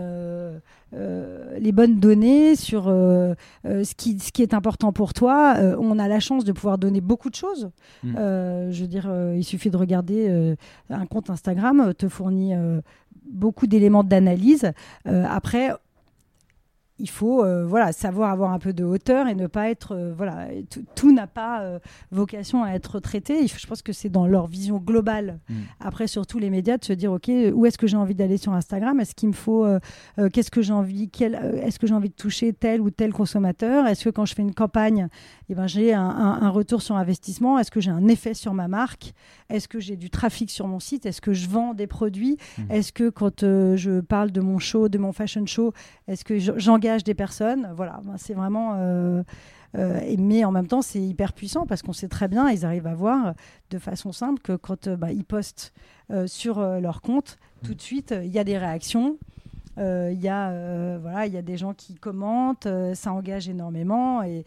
données, sur ce qui est important pour toi. On a la chance de pouvoir donner beaucoup de choses. Je veux dire, il suffit de regarder un compte Instagram, te fournit beaucoup d'éléments d'analyse. Après, il faut savoir avoir un peu de hauteur et ne pas être tout n'a pas vocation à être traité. Je pense que c'est dans leur vision globale. Après, surtout les médias, de se dire ok, où est-ce que j'ai envie d'aller sur Instagram? Est-ce qu'il me faut qu'est-ce que j'ai envie est-ce que j'ai envie de toucher tel ou tel consommateur? Est-ce que quand je fais une campagne, j'ai un retour sur investissement? Est-ce que j'ai un effet sur ma marque? Est-ce que j'ai du trafic sur mon site? Est-ce que je vends des produits? Est-ce que quand je parle de mon show, de mon fashion show, est-ce que j'engage des personnes? Voilà, c'est vraiment mais en même temps c'est hyper puissant parce qu'on sait très bien, ils arrivent à voir de façon simple que quand ils postent sur leur compte, tout de suite il y a des réactions, il y a des gens qui commentent, ça engage énormément et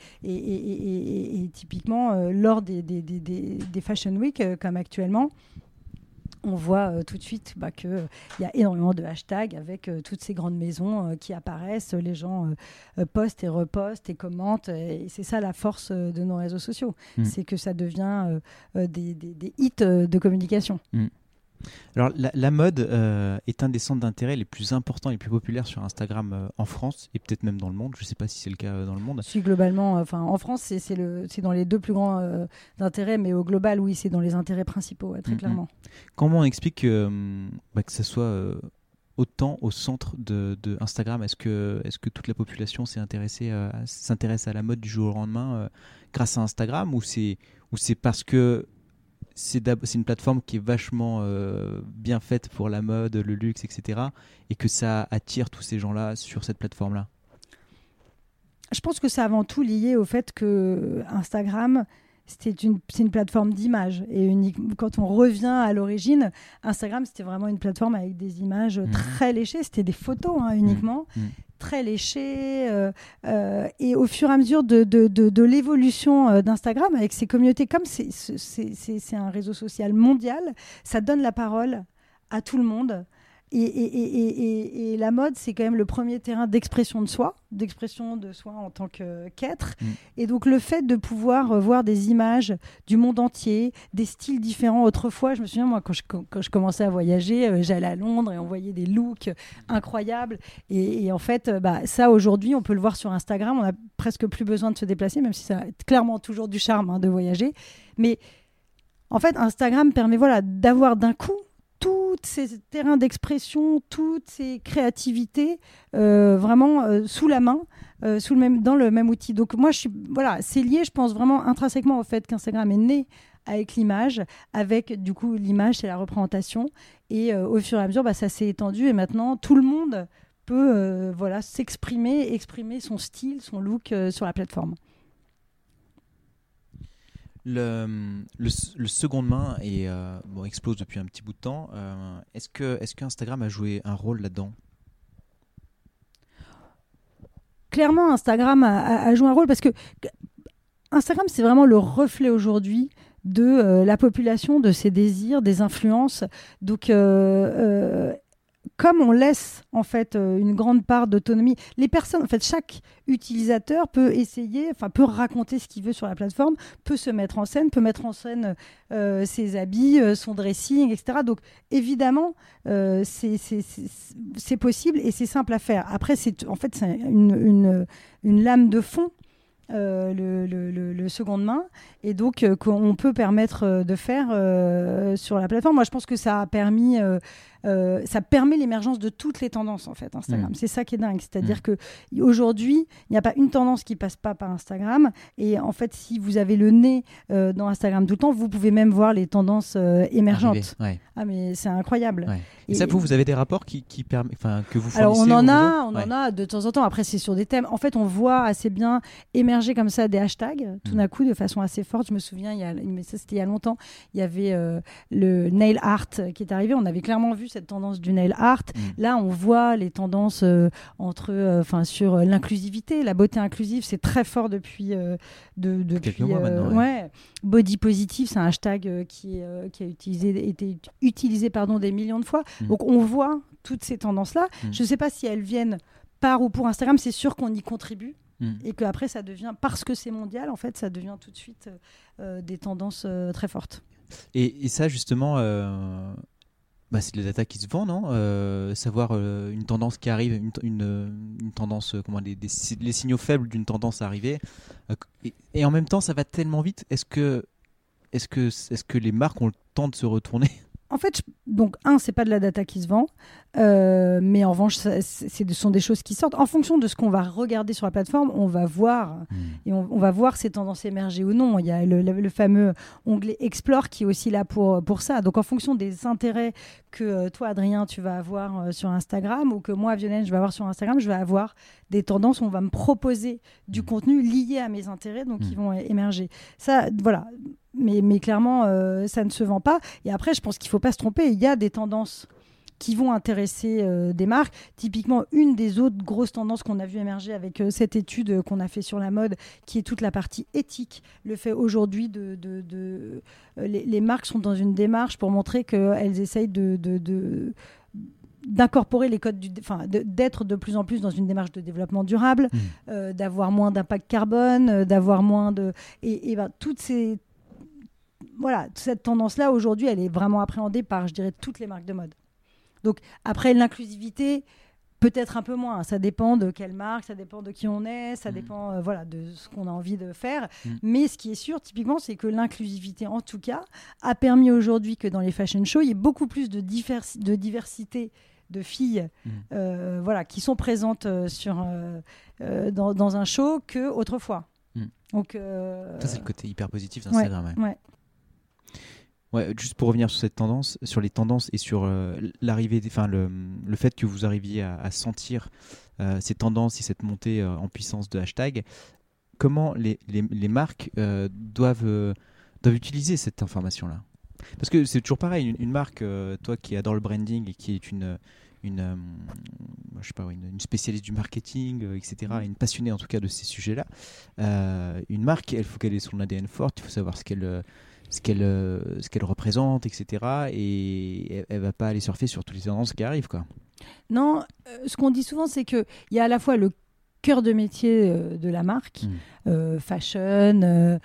typiquement lors des Fashion Week comme actuellement, on voit tout de suite qu'il y a énormément de hashtags avec toutes ces grandes maisons qui apparaissent. Les gens postent et repostent et commentent. Et c'est ça la force de nos réseaux sociaux. C'est que ça devient des hits de communication. Alors, la mode est un des centres d'intérêt les plus importants et les plus populaires sur Instagram en France et peut-être même dans le monde. Je ne sais pas si c'est le cas dans le monde. Si globalement, en France, c'est dans les deux plus grands intérêts, mais au global, oui, c'est dans les intérêts principaux, très clairement. Comment on explique que ça soit autant au centre de Instagram? Est-ce que toute la population s'intéresse à la mode du jour au lendemain grâce à Instagram, ou c'est parce que c'est une plateforme qui est vachement bien faite pour la mode, le luxe, etc. et que ça attire tous ces gens-là sur cette plateforme-là? Je pense que c'est avant tout lié au fait que Instagram, c'est une plateforme d'image. Et quand on revient à l'origine, Instagram, c'était vraiment une plateforme avec des images très léchées. C'était des photos uniquement. Très léché et au fur et à mesure de l'évolution d'Instagram avec ses communautés, comme c'est un réseau social mondial, ça donne la parole à tout le monde. Et la mode, c'est quand même le premier terrain d'expression de soi en tant qu'être. Et donc, le fait de pouvoir voir des images du monde entier, des styles différents. Autrefois, je me souviens, moi, quand je commençais à voyager, j'allais à Londres et on voyait des looks incroyables. Et en fait, ça, aujourd'hui, on peut le voir sur Instagram. On n'a presque plus besoin de se déplacer, même si ça a clairement toujours du charme de voyager. Mais en fait, Instagram permet d'avoir d'un coup tous ces terrains d'expression, toutes ces créativités vraiment sous la main, dans le même outil. Donc moi, c'est lié, je pense, vraiment intrinsèquement au fait qu'Instagram est né avec l'image, avec du coup l'image, c'est la représentation. Et au fur et à mesure, ça s'est étendu et maintenant, tout le monde peut s'exprimer, exprimer son style, son look sur la plateforme. Le seconde main explose depuis un petit bout de temps. Est-ce que Instagram a joué un rôle là-dedans? Clairement, Instagram a joué un rôle parce que Instagram, c'est vraiment le reflet aujourd'hui de la population, de ses désirs, des influences. Donc, comme on laisse en fait une grande part d'autonomie, les personnes, en fait, chaque utilisateur peut peut raconter ce qu'il veut sur la plateforme, peut se mettre en scène, peut mettre en scène ses habits, son dressing, etc. Donc évidemment, c'est possible et c'est simple à faire. Après, c'est une lame de fond. Le seconde main, et donc qu'on peut permettre de faire sur la plateforme. Moi, je pense que ça a permis ça permet l'émergence de toutes les tendances en fait, Instagram. C'est ça qui est dingue, c'est-à-dire que aujourd'hui il n'y a pas une tendance qui passe pas par Instagram, et en fait si vous avez le nez dans Instagram tout le temps, vous pouvez même voir les tendances émergentes. Ah mais c'est incroyable. Et ça, vous avez des rapports qui permettent, que vous fournissez? Alors on en a de temps en temps. Après c'est sur des thèmes. En fait on voit assez bien émerger comme ça des hashtags tout d'un coup de façon assez forte. Je me souviens, mais ça c'était il y a longtemps, il y avait le nail art qui est arrivé. On avait clairement vu cette tendance du nail art. Là on voit les tendances sur l'inclusivité, la beauté inclusive, c'est très fort depuis quelques mois maintenant. Body positive, c'est un hashtag qui a été utilisé des millions de fois. Donc on voit toutes ces tendances-là. Je ne sais pas si elles viennent par ou pour Instagram, c'est sûr qu'on y contribue. Et qu'après ça devient, parce que c'est mondial, en fait, ça devient tout de suite des tendances très fortes. Et ça, justement, C'est de la data qui se vend, non? Savoir une tendance qui arrive, une tendance, les signaux faibles d'une tendance à arriver. Et en même temps, ça va tellement vite. Est-ce que les marques ont le temps de se retourner? En fait, donc, c'est pas de la data qui se vend, mais en revanche, ce sont des choses qui sortent. En fonction de ce qu'on va regarder sur la plateforme, on va voir, et on va voir ces tendances émerger ou non. Il y a le fameux onglet Explore qui est aussi là pour ça. Donc, en fonction des intérêts que toi, Adrien, tu vas avoir sur Instagram, ou que moi, Violaine, je vais avoir sur Instagram, je vais avoir des tendances où on va me proposer du contenu lié à mes intérêts, donc qui vont émerger. Ça, voilà. Mais clairement, ça ne se vend pas. Et après, je pense qu'il ne faut pas se tromper. Il y a des tendances qui vont intéresser des marques. Typiquement, une des autres grosses tendances qu'on a vu émerger avec cette étude qu'on a fait sur la mode, qui est toute la partie éthique. Le fait aujourd'hui les marques sont dans une démarche pour montrer qu'elles essayent d'incorporer les codes d'être de plus en plus dans une démarche de développement durable, d'avoir moins d'impact carbone, d'avoir moins de... Et toutes ces... Voilà, cette tendance-là, aujourd'hui, elle est vraiment appréhendée par, je dirais, toutes les marques de mode. Donc, après, l'inclusivité, peut-être un peu moins. Ça dépend de quelle marque, ça dépend de qui on est, ça dépend de ce qu'on a envie de faire. Mais ce qui est sûr, typiquement, c'est que l'inclusivité, en tout cas, a permis aujourd'hui que dans les fashion shows, il y ait beaucoup plus de diversité de filles qui sont présentes dans un show qu'autrefois. Donc, ça, c'est le côté hyper positif d'Instagram. Ouais. Ouais, juste pour revenir sur cette tendance, sur les tendances et sur l'arrivée, le fait que vous arriviez à sentir ces tendances et cette montée en puissance de hashtag, comment les marques doivent utiliser cette information-là? Parce que c'est toujours pareil, une marque, toi qui adore le branding et qui est une spécialiste du marketing, etc., une passionnée en tout cas de ces sujets-là, une marque, il faut qu'elle ait son ADN fort, il faut savoir ce qu'elle représente, etc. Et elle va pas aller surfer sur toutes les tendances qui arrivent, quoi. Non, ce qu'on dit souvent, c'est qu'il y a à la fois le cœur de métier de la marque, fashion,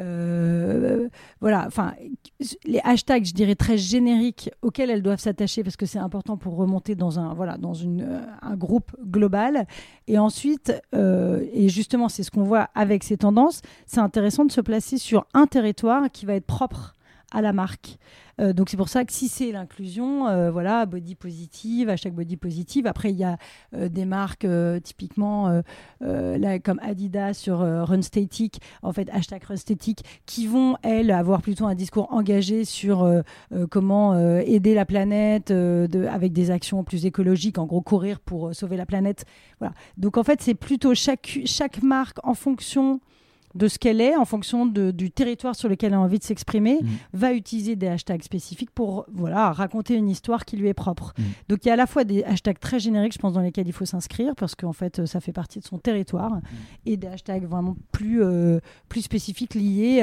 voilà, enfin, les hashtags, je dirais, très génériques auxquels elles doivent s'attacher parce que c'est important pour remonter dans un groupe global. Et ensuite, et justement, c'est ce qu'on voit avec ces tendances, c'est intéressant de se placer sur un territoire qui va être propre à la marque. Donc c'est pour ça que si c'est l'inclusion, body positive, hashtag body positive. Après, il y a des marques typiquement là, comme Adidas sur Runstatic, en fait, hashtag Runstatic, qui vont, elles, avoir plutôt un discours engagé sur comment aider la planète avec des actions plus écologiques, en gros courir pour sauver la planète. Voilà. Donc en fait, c'est plutôt chaque marque en fonction de ce qu'elle est, en fonction du territoire sur lequel elle a envie de s'exprimer, va utiliser des hashtags spécifiques pour raconter une histoire qui lui est propre. Donc il y a à la fois des hashtags très génériques, je pense, dans lesquels il faut s'inscrire, parce qu'en fait, ça fait partie de son territoire, et des hashtags vraiment plus spécifiques liés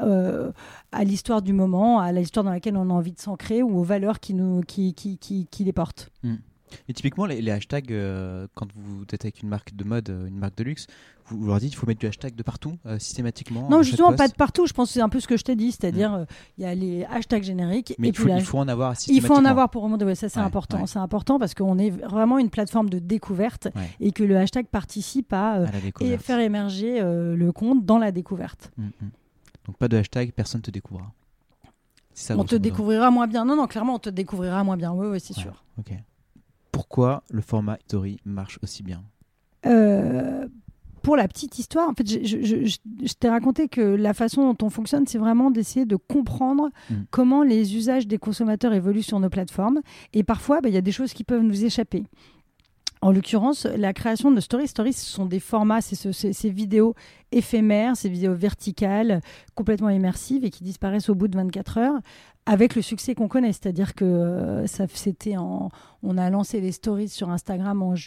à l'histoire du moment, à l'histoire dans laquelle on a envie de s'ancrer, ou aux valeurs qui les portent. Et typiquement, les hashtags, quand vous êtes avec une marque de mode, une marque de luxe, vous leur dites qu'il faut mettre du hashtag de partout, systématiquement? Non, justement, pas de partout. Je pense que c'est un peu ce que je t'ai dit, c'est-à-dire il y a les hashtags génériques. Mais et il faut en avoir systématiquement. Il faut en avoir pour remonter. Ouais, ça, c'est important. Ouais. C'est important parce qu'on est vraiment une plateforme de découverte et que le hashtag participe à faire émerger le compte dans la découverte. Donc pas de hashtag, personne ne te découvrira. On te découvrira moins bien. Non, clairement, on te découvrira moins bien. Oui, c'est sûr. Ok. Pourquoi le format story marche aussi bien? Pour la petite histoire, en fait, je t'ai raconté que la façon dont on fonctionne, c'est vraiment d'essayer de comprendre comment les usages des consommateurs évoluent sur nos plateformes. Et parfois, il y a des choses qui peuvent nous échapper. En l'occurrence, la création de stories, ce sont des formats, ces vidéos éphémères, ces vidéos verticales, complètement immersives et qui disparaissent au bout de 24 heures, avec le succès qu'on connaît. C'est-à-dire que on a lancé les stories sur Instagram en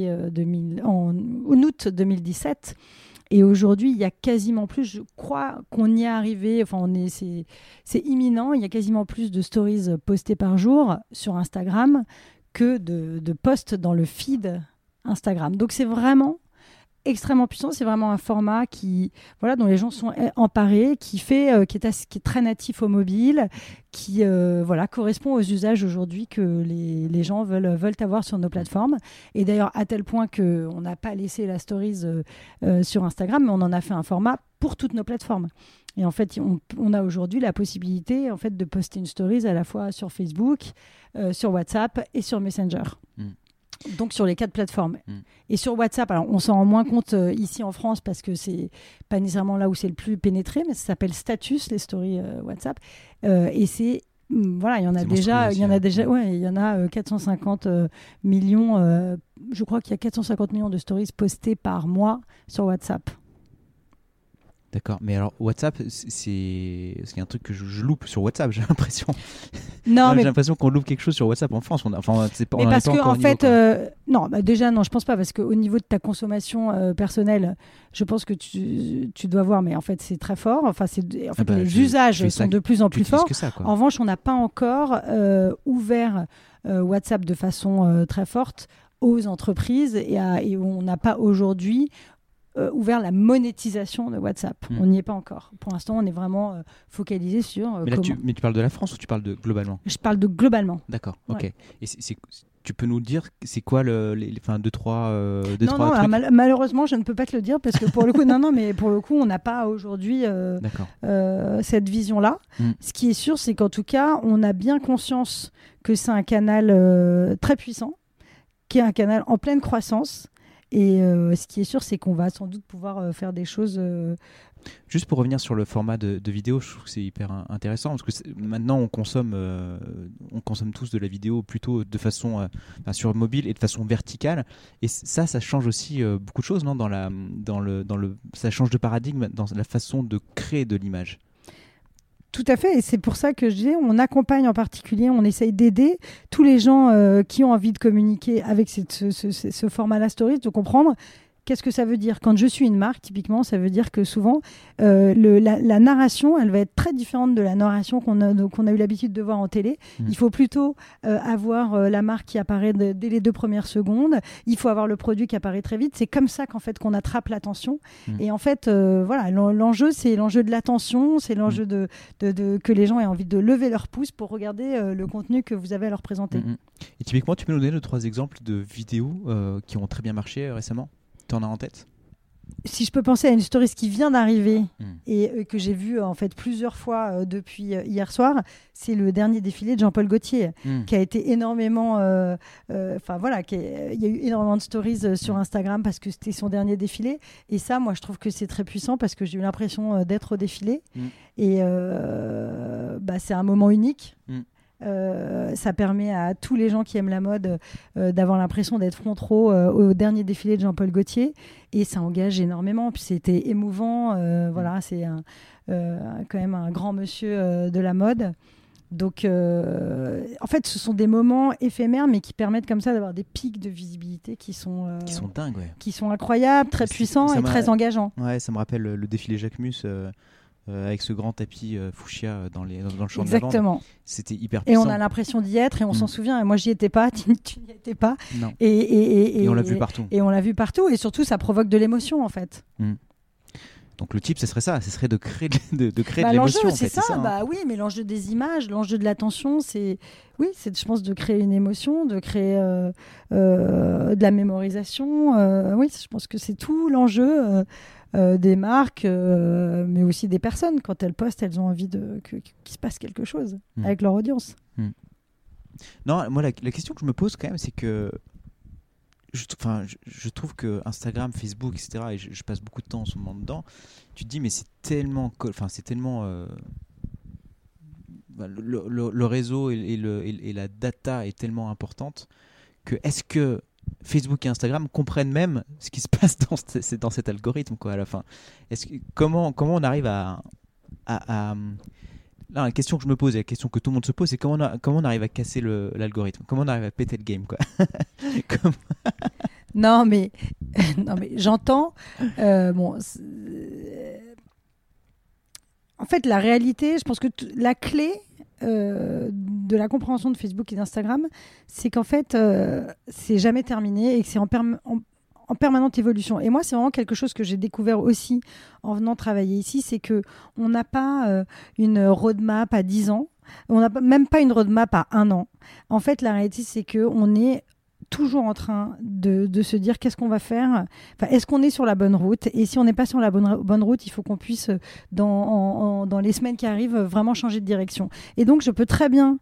août 2017. Et aujourd'hui, il y a quasiment plus, je crois qu'on y est arrivé, c'est imminent, il y a quasiment plus de stories postées par jour sur Instagram que de posts dans le feed Instagram. Donc c'est vraiment extrêmement puissant. C'est vraiment un format dont les gens sont emparés, qui est très natif au mobile, qui correspond aux usages aujourd'hui que les gens veulent avoir sur nos plateformes. Et d'ailleurs, à tel point qu'on n'a pas laissé la Stories sur Instagram, mais on en a fait un format pour toutes nos plateformes. Et en fait, on a aujourd'hui la possibilité de poster une Stories à la fois sur Facebook, sur WhatsApp et sur Messenger. Donc sur les 4 plateformes. Et sur WhatsApp, alors on s'en rend moins compte ici en France parce que c'est pas nécessairement là où c'est le plus pénétré, mais ça s'appelle Status, les stories WhatsApp. Et c'est il y en a 450 millions. Je crois qu'il y a 450 millions de stories postées par mois sur WhatsApp. D'accord, mais alors WhatsApp, c'est un truc que je loupe sur WhatsApp, j'ai l'impression. Non, mais j'ai l'impression qu'on loupe quelque chose sur WhatsApp en France. C'est pas. Mais parce que en fait, déjà non, je pense pas parce qu'au niveau de ta consommation personnelle, je pense que tu dois voir, mais en fait c'est très fort. Les usages sont de plus en plus forts. En revanche, on n'a pas encore ouvert WhatsApp de façon très forte aux entreprises et on n'a pas aujourd'hui ouvert la monétisation de WhatsApp. On n'y est pas encore. Pour l'instant, on est vraiment focalisé sur... mais tu parles de la France ou tu parles de globalement ? Je parle de globalement. D'accord, ok. Ouais. Et tu peux nous dire c'est quoi deux, trois trucs ? Malheureusement, je ne peux pas te le dire parce que pour le coup, mais pour le coup, on n'a pas aujourd'hui cette vision-là. Ce qui est sûr, c'est qu'en tout cas, on a bien conscience que c'est un canal très puissant, qui est un canal en pleine croissance. Et ce qui est sûr, c'est qu'on va sans doute pouvoir faire des choses... Juste pour revenir sur le format de vidéo, je trouve que c'est hyper intéressant parce que maintenant on consomme tous de la vidéo plutôt de façon sur mobile et de façon verticale. Et ça change aussi beaucoup de choses, non ? Ça change de paradigme dans la façon de créer de l'image. Tout à fait, et c'est pour ça que je disais, on accompagne en particulier, on essaye d'aider tous les gens qui ont envie de communiquer avec ce format-là Stories, de comprendre qu'est-ce que ça veut dire. Quand je suis une marque, typiquement, ça veut dire que souvent, la narration, elle va être très différente de la narration qu'on a eu l'habitude de voir en télé. Il faut plutôt avoir la marque qui apparaît dès les 2 premières secondes. Il faut avoir le produit qui apparaît très vite. C'est comme ça qu'en fait, qu'on attrape l'attention. Et en fait, l'enjeu, c'est l'enjeu de l'attention. C'est l'enjeu que les gens aient envie de lever leur pouce pour regarder le contenu que vous avez à leur présenter. Et typiquement, tu peux nous donner 2-3 exemples de vidéos qui ont très bien marché récemment ? T'en as en tête ? Si je peux penser à une story qui vient d'arriver et que j'ai vu en fait plusieurs fois depuis hier soir, c'est le dernier défilé de Jean-Paul Gaultier qui a été énormément il y a eu énormément de stories sur Instagram parce que c'était son dernier défilé et ça moi je trouve que c'est très puissant parce que j'ai eu l'impression d'être au défilé et c'est un moment unique. Ça permet à tous les gens qui aiment la mode d'avoir l'impression d'être front row au dernier défilé de Jean-Paul Gaultier et ça engage énormément puis c'était émouvant c'est quand même un grand monsieur de la mode donc en fait ce sont des moments éphémères mais qui permettent comme ça d'avoir des pics de visibilité qui sont dingues qui sont incroyables, très puissants et très engageants. Ouais, ça me rappelle le défilé Jacquemus avec ce grand tapis fuchsia dans le champ de lavande. Exactement. C'était hyper puissant. Et on a l'impression d'y être et on s'en souvient. Et moi, j'y étais pas, tu n'y étais pas. Non. Et on l'a vu partout. Et on l'a vu partout. Et surtout, ça provoque de l'émotion, en fait. Donc le type, ce serait ça. Ce serait de créer de l'émotion. L'enjeu, en fait, c'est ça. Oui, mais l'enjeu des images, l'enjeu de l'attention, c'est, je pense, de créer une émotion, de créer de la mémorisation. Je pense que c'est tout l'enjeu. Des marques, mais aussi des personnes. Quand elles postent, elles ont envie qu'il se passe quelque chose avec leur audience. Non, moi, la question que je me pose quand même, c'est que je trouve que Instagram, Facebook, etc., et je passe beaucoup de temps en ce moment dedans, tu te dis, mais c'est tellement... le réseau et la data est tellement importante que est-ce que Facebook et Instagram comprennent même ce qui se passe dans cet algorithme à la fin. Comment on arrive à là, la question que je me pose et la question que tout le monde se pose, c'est comment on arrive à casser l'algorithme, comment on arrive à péter le game Non mais j'entends en fait la réalité, je pense que la clé de la compréhension de Facebook et d'Instagram, c'est qu'en fait, c'est jamais terminé et que c'est en en permanente évolution. Et moi, c'est vraiment quelque chose que j'ai découvert aussi en venant travailler ici, c'est qu'on n'a pas une roadmap à 10 ans, on n'a même pas une roadmap à 1 an. En fait, la réalité, c'est qu'on est toujours en train de se dire qu'est-ce qu'on va faire, est-ce qu'on est sur la bonne route, et si on n'est pas sur la bonne route, il faut qu'on puisse dans les semaines qui arrivent vraiment changer de direction. Et donc je peux très bien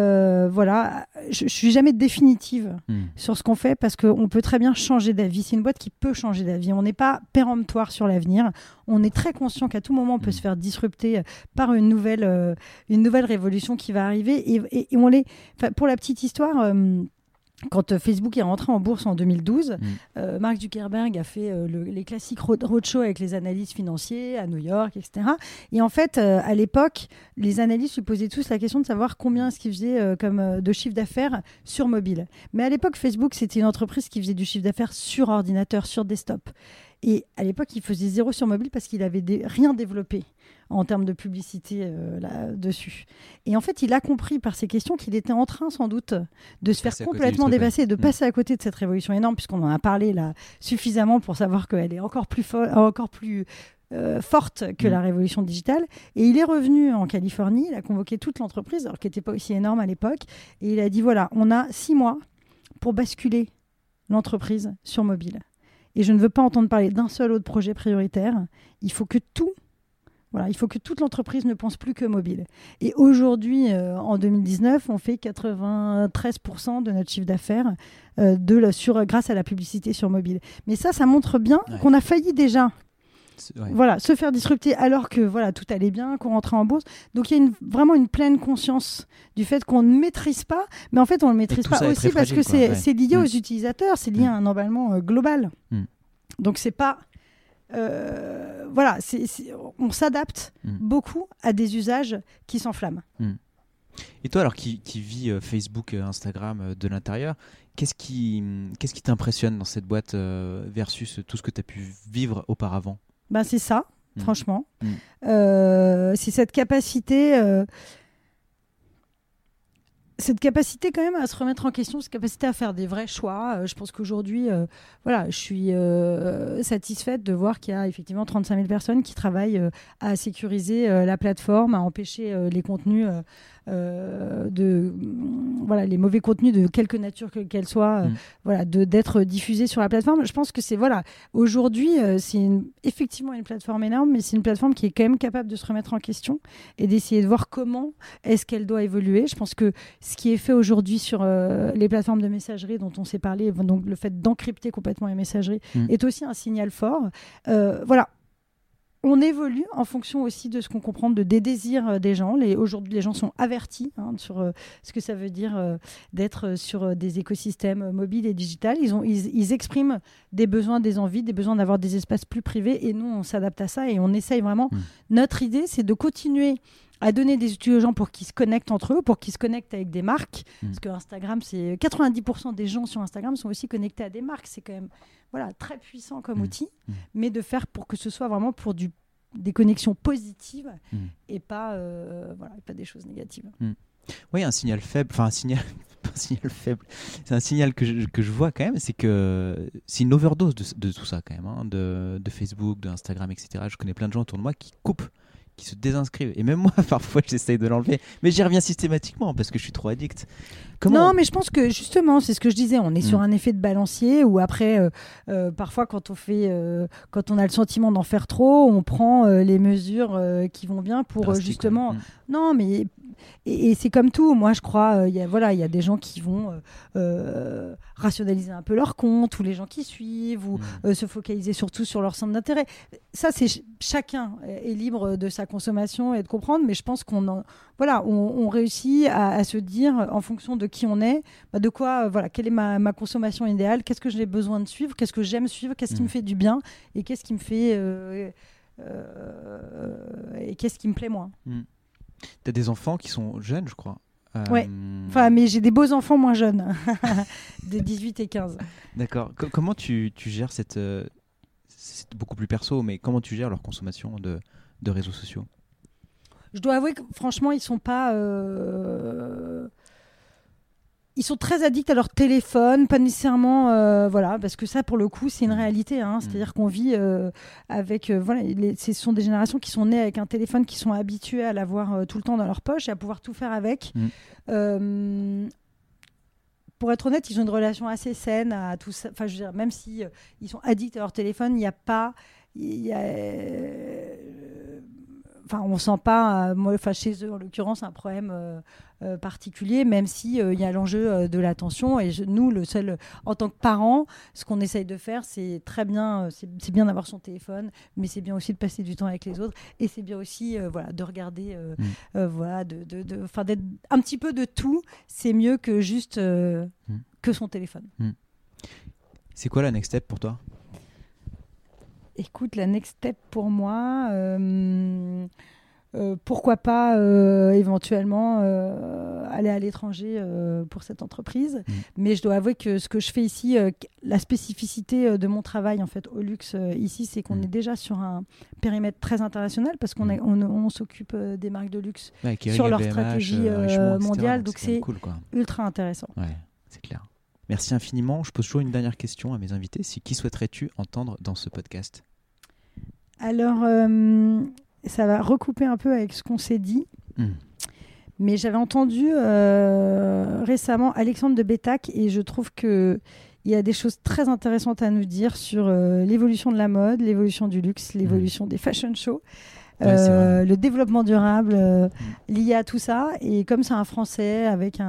je suis jamais définitive sur ce qu'on fait, parce qu'on peut très bien changer d'avis. C'est une boîte qui peut changer d'avis, on n'est pas péremptoire sur l'avenir, on est très conscient qu'à tout moment on peut se faire disrupter par une nouvelle révolution qui va arriver, et on l'est. Pour la petite histoire, quand Facebook est rentré en bourse en 2012, Mark Zuckerberg a fait les classiques roadshows avec les analystes financiers à New York, etc. Et en fait, à l'époque, les analystes lui posaient tous la question de savoir combien est-ce qu'il faisait de chiffre d'affaires sur mobile. Mais à l'époque, Facebook, c'était une entreprise qui faisait du chiffre d'affaires sur ordinateur, sur desktop. Et à l'époque, il faisait 0 sur mobile parce qu'il n'avait rien développé en termes de publicité là-dessus. Et en fait, il a compris par ces questions qu'il était en train, sans doute, de se faire complètement dépasser, de passer à côté de cette révolution énorme, puisqu'on en a parlé là suffisamment pour savoir qu'elle est encore plus forte que la révolution digitale. Et il est revenu en Californie, il a convoqué toute l'entreprise, alors qu'elle n'était pas aussi énorme à l'époque, et il a dit, voilà, on a 6 mois pour basculer l'entreprise sur mobile. Et je ne veux pas entendre parler d'un seul autre projet prioritaire. Il faut que toute l'entreprise ne pense plus que mobile. Et aujourd'hui, en 2019, on fait 93% de notre chiffre d'affaires grâce à la publicité sur mobile. Mais ça montre bien qu'on a failli déjà se faire disrupter alors que tout allait bien, qu'on rentrait en bourse. Donc il y a vraiment une pleine conscience du fait qu'on ne maîtrise pas, mais en fait on ne le maîtrise pas aussi parce que c'est lié aux utilisateurs, c'est lié à un emballement global. Donc c'est pas... on s'adapte beaucoup à des usages qui s'enflamment. Et toi, alors qui vis Facebook, Instagram de l'intérieur, qu'est-ce qui t'impressionne dans cette boîte versus tout ce que tu as pu vivre auparavant ? C'est ça, franchement. C'est cette capacité quand même à se remettre en question, cette capacité à faire des vrais choix. Je pense qu'aujourd'hui, je suis satisfaite de voir qu'il y a effectivement 35 000 personnes qui travaillent à sécuriser la plateforme, à empêcher les contenus les mauvais contenus de quelque nature qu'elle soit, d'être diffusés sur la plateforme. Je pense que aujourd'hui, c'est effectivement une plateforme énorme, mais c'est une plateforme qui est quand même capable de se remettre en question et d'essayer de voir comment est-ce qu'elle doit évoluer. Je pense que ce qui est fait aujourd'hui sur les plateformes de messagerie dont on s'est parlé, donc le fait d'encrypter complètement les messageries, est aussi un signal fort. On évolue en fonction aussi de ce qu'on comprend des désirs des gens. Aujourd'hui, les gens sont avertis sur ce que ça veut dire d'être sur des écosystèmes mobiles et digitales. Ils expriment des besoins, des envies, des besoins d'avoir des espaces plus privés. Et nous, on s'adapte à ça et on essaye vraiment. Notre idée, c'est de continuer à donner des outils aux gens pour qu'ils se connectent entre eux, pour qu'ils se connectent avec des marques. Parce que Instagram, 90% des gens sur Instagram sont aussi connectés à des marques. C'est quand même très puissant comme outil, mais de faire pour que ce soit vraiment pour des connexions positives et pas des choses négatives. Oui, un signal faible, pas un signal faible, c'est un signal que je vois quand même, c'est que c'est une overdose de tout ça quand même, de Facebook, d'Instagram, etc. Je connais plein de gens autour de moi qui coupent, qui se désinscrivent. Et même moi, parfois, j'essaye de l'enlever. Mais j'y reviens systématiquement parce que je suis trop addict. Non, mais je pense que justement, c'est ce que je disais, on est sur un effet de balancier où après, parfois, quand on a le sentiment d'en faire trop, on prend les mesures qui vont bien pour drastique, justement... Non, mais... Et c'est comme tout, moi je crois, il y a des gens qui vont rationaliser un peu leur compte, ou les gens qui suivent, ou se focaliser surtout sur leur centre d'intérêt. Ça, chacun est libre de sa consommation et de comprendre, mais je pense qu'on réussit à se dire, en fonction de qui on est, quelle est ma consommation idéale, qu'est-ce que j'ai besoin de suivre, qu'est-ce que j'aime suivre, qu'est-ce qui me fait du bien, et qu'est-ce qui me fait... et qu'est-ce qui me plaît moins. T'as des enfants qui sont jeunes, je crois. Ouais, mais j'ai des beaux enfants moins jeunes, de 18 et 15. D'accord. Comment tu gères c'est beaucoup plus perso, mais comment tu gères leur consommation de réseaux sociaux ? Je dois avouer que franchement, ils sont pas... ils sont très addicts à leur téléphone, pas nécessairement, voilà, parce que ça, pour le coup, c'est une réalité. Hein, c'est-à-dire qu'on vit avec, voilà, ce sont des générations qui sont nées avec un téléphone, qui sont habituées à l'avoir tout le temps dans leur poche et à pouvoir tout faire avec. Pour être honnête, ils ont une relation assez saine à tout ça. Enfin, je veux dire, même si ils sont addicts à leur téléphone, il n'y a pas, enfin, on sent pas, chez eux en l'occurrence, un problème particulier, même si il y a l'enjeu de l'attention. Et nous, en tant que parents, ce qu'on essaye de faire, c'est très bien, c'est bien d'avoir son téléphone, mais c'est bien aussi de passer du temps avec les autres, et c'est bien aussi, voilà, de regarder, voilà, d'être un petit peu de tout. C'est mieux que juste que son téléphone. C'est quoi la next step pour toi? Écoute, la next step pour moi, pourquoi pas éventuellement aller à l'étranger pour cette entreprise. Mais je dois avouer que ce que je fais ici, la spécificité de mon travail en fait au luxe ici, c'est qu'on est déjà sur un périmètre très international parce qu'on s'occupe des marques de luxe sur leur stratégie mondiale. Donc c'est cool, ultra intéressant. Ouais, c'est clair. Merci infiniment. Je pose toujours une dernière question à mes invités. C'est qui souhaiterais-tu entendre dans ce podcast? Alors, ça va recouper un peu avec ce qu'on s'est dit. Mais j'avais entendu récemment Alexandre de Bétac et je trouve qu'il y a des choses très intéressantes à nous dire sur l'évolution de la mode, l'évolution du luxe, l'évolution des fashion shows. Le développement durable lié à tout ça. Et comme c'est un Français avec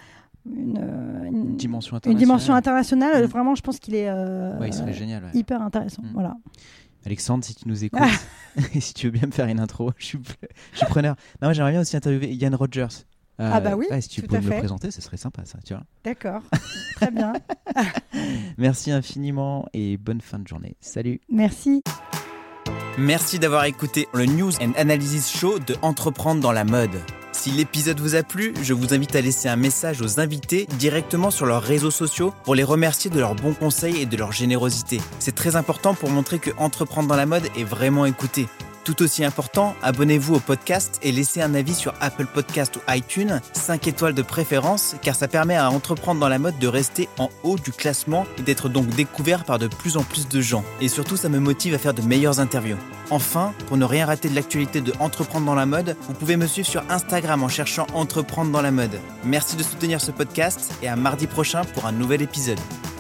une dimension internationale, vraiment, je pense qu'il est il serait génial, hyper intéressant. Voilà. Alexandre, si tu nous écoutes, et si tu veux bien me faire une intro, je suis preneur. Non, j'aimerais bien aussi interviewer Ian Rogers. Bah oui, si tu peux me le présenter, ce serait sympa, ça, tu vois. D'accord, très bien. Merci infiniment et bonne fin de journée. Salut. Merci. Merci d'avoir écouté le News and Analysis Show de Entreprendre dans la mode. Si l'épisode vous a plu, je vous invite à laisser un message aux invités directement sur leurs réseaux sociaux pour les remercier de leurs bons conseils et de leur générosité. C'est très important pour montrer que Entreprendre dans la mode est vraiment écouté. Tout aussi important, abonnez-vous au podcast et laissez un avis sur Apple Podcast ou iTunes, 5 étoiles de préférence, car ça permet à Entreprendre dans la mode de rester en haut du classement et d'être donc découvert par de plus en plus de gens. Et surtout, ça me motive à faire de meilleures interviews. Enfin, pour ne rien rater de l'actualité de Entreprendre dans la mode, vous pouvez me suivre sur Instagram en cherchant Entreprendre dans la mode. Merci de soutenir ce podcast et à mardi prochain pour un nouvel épisode.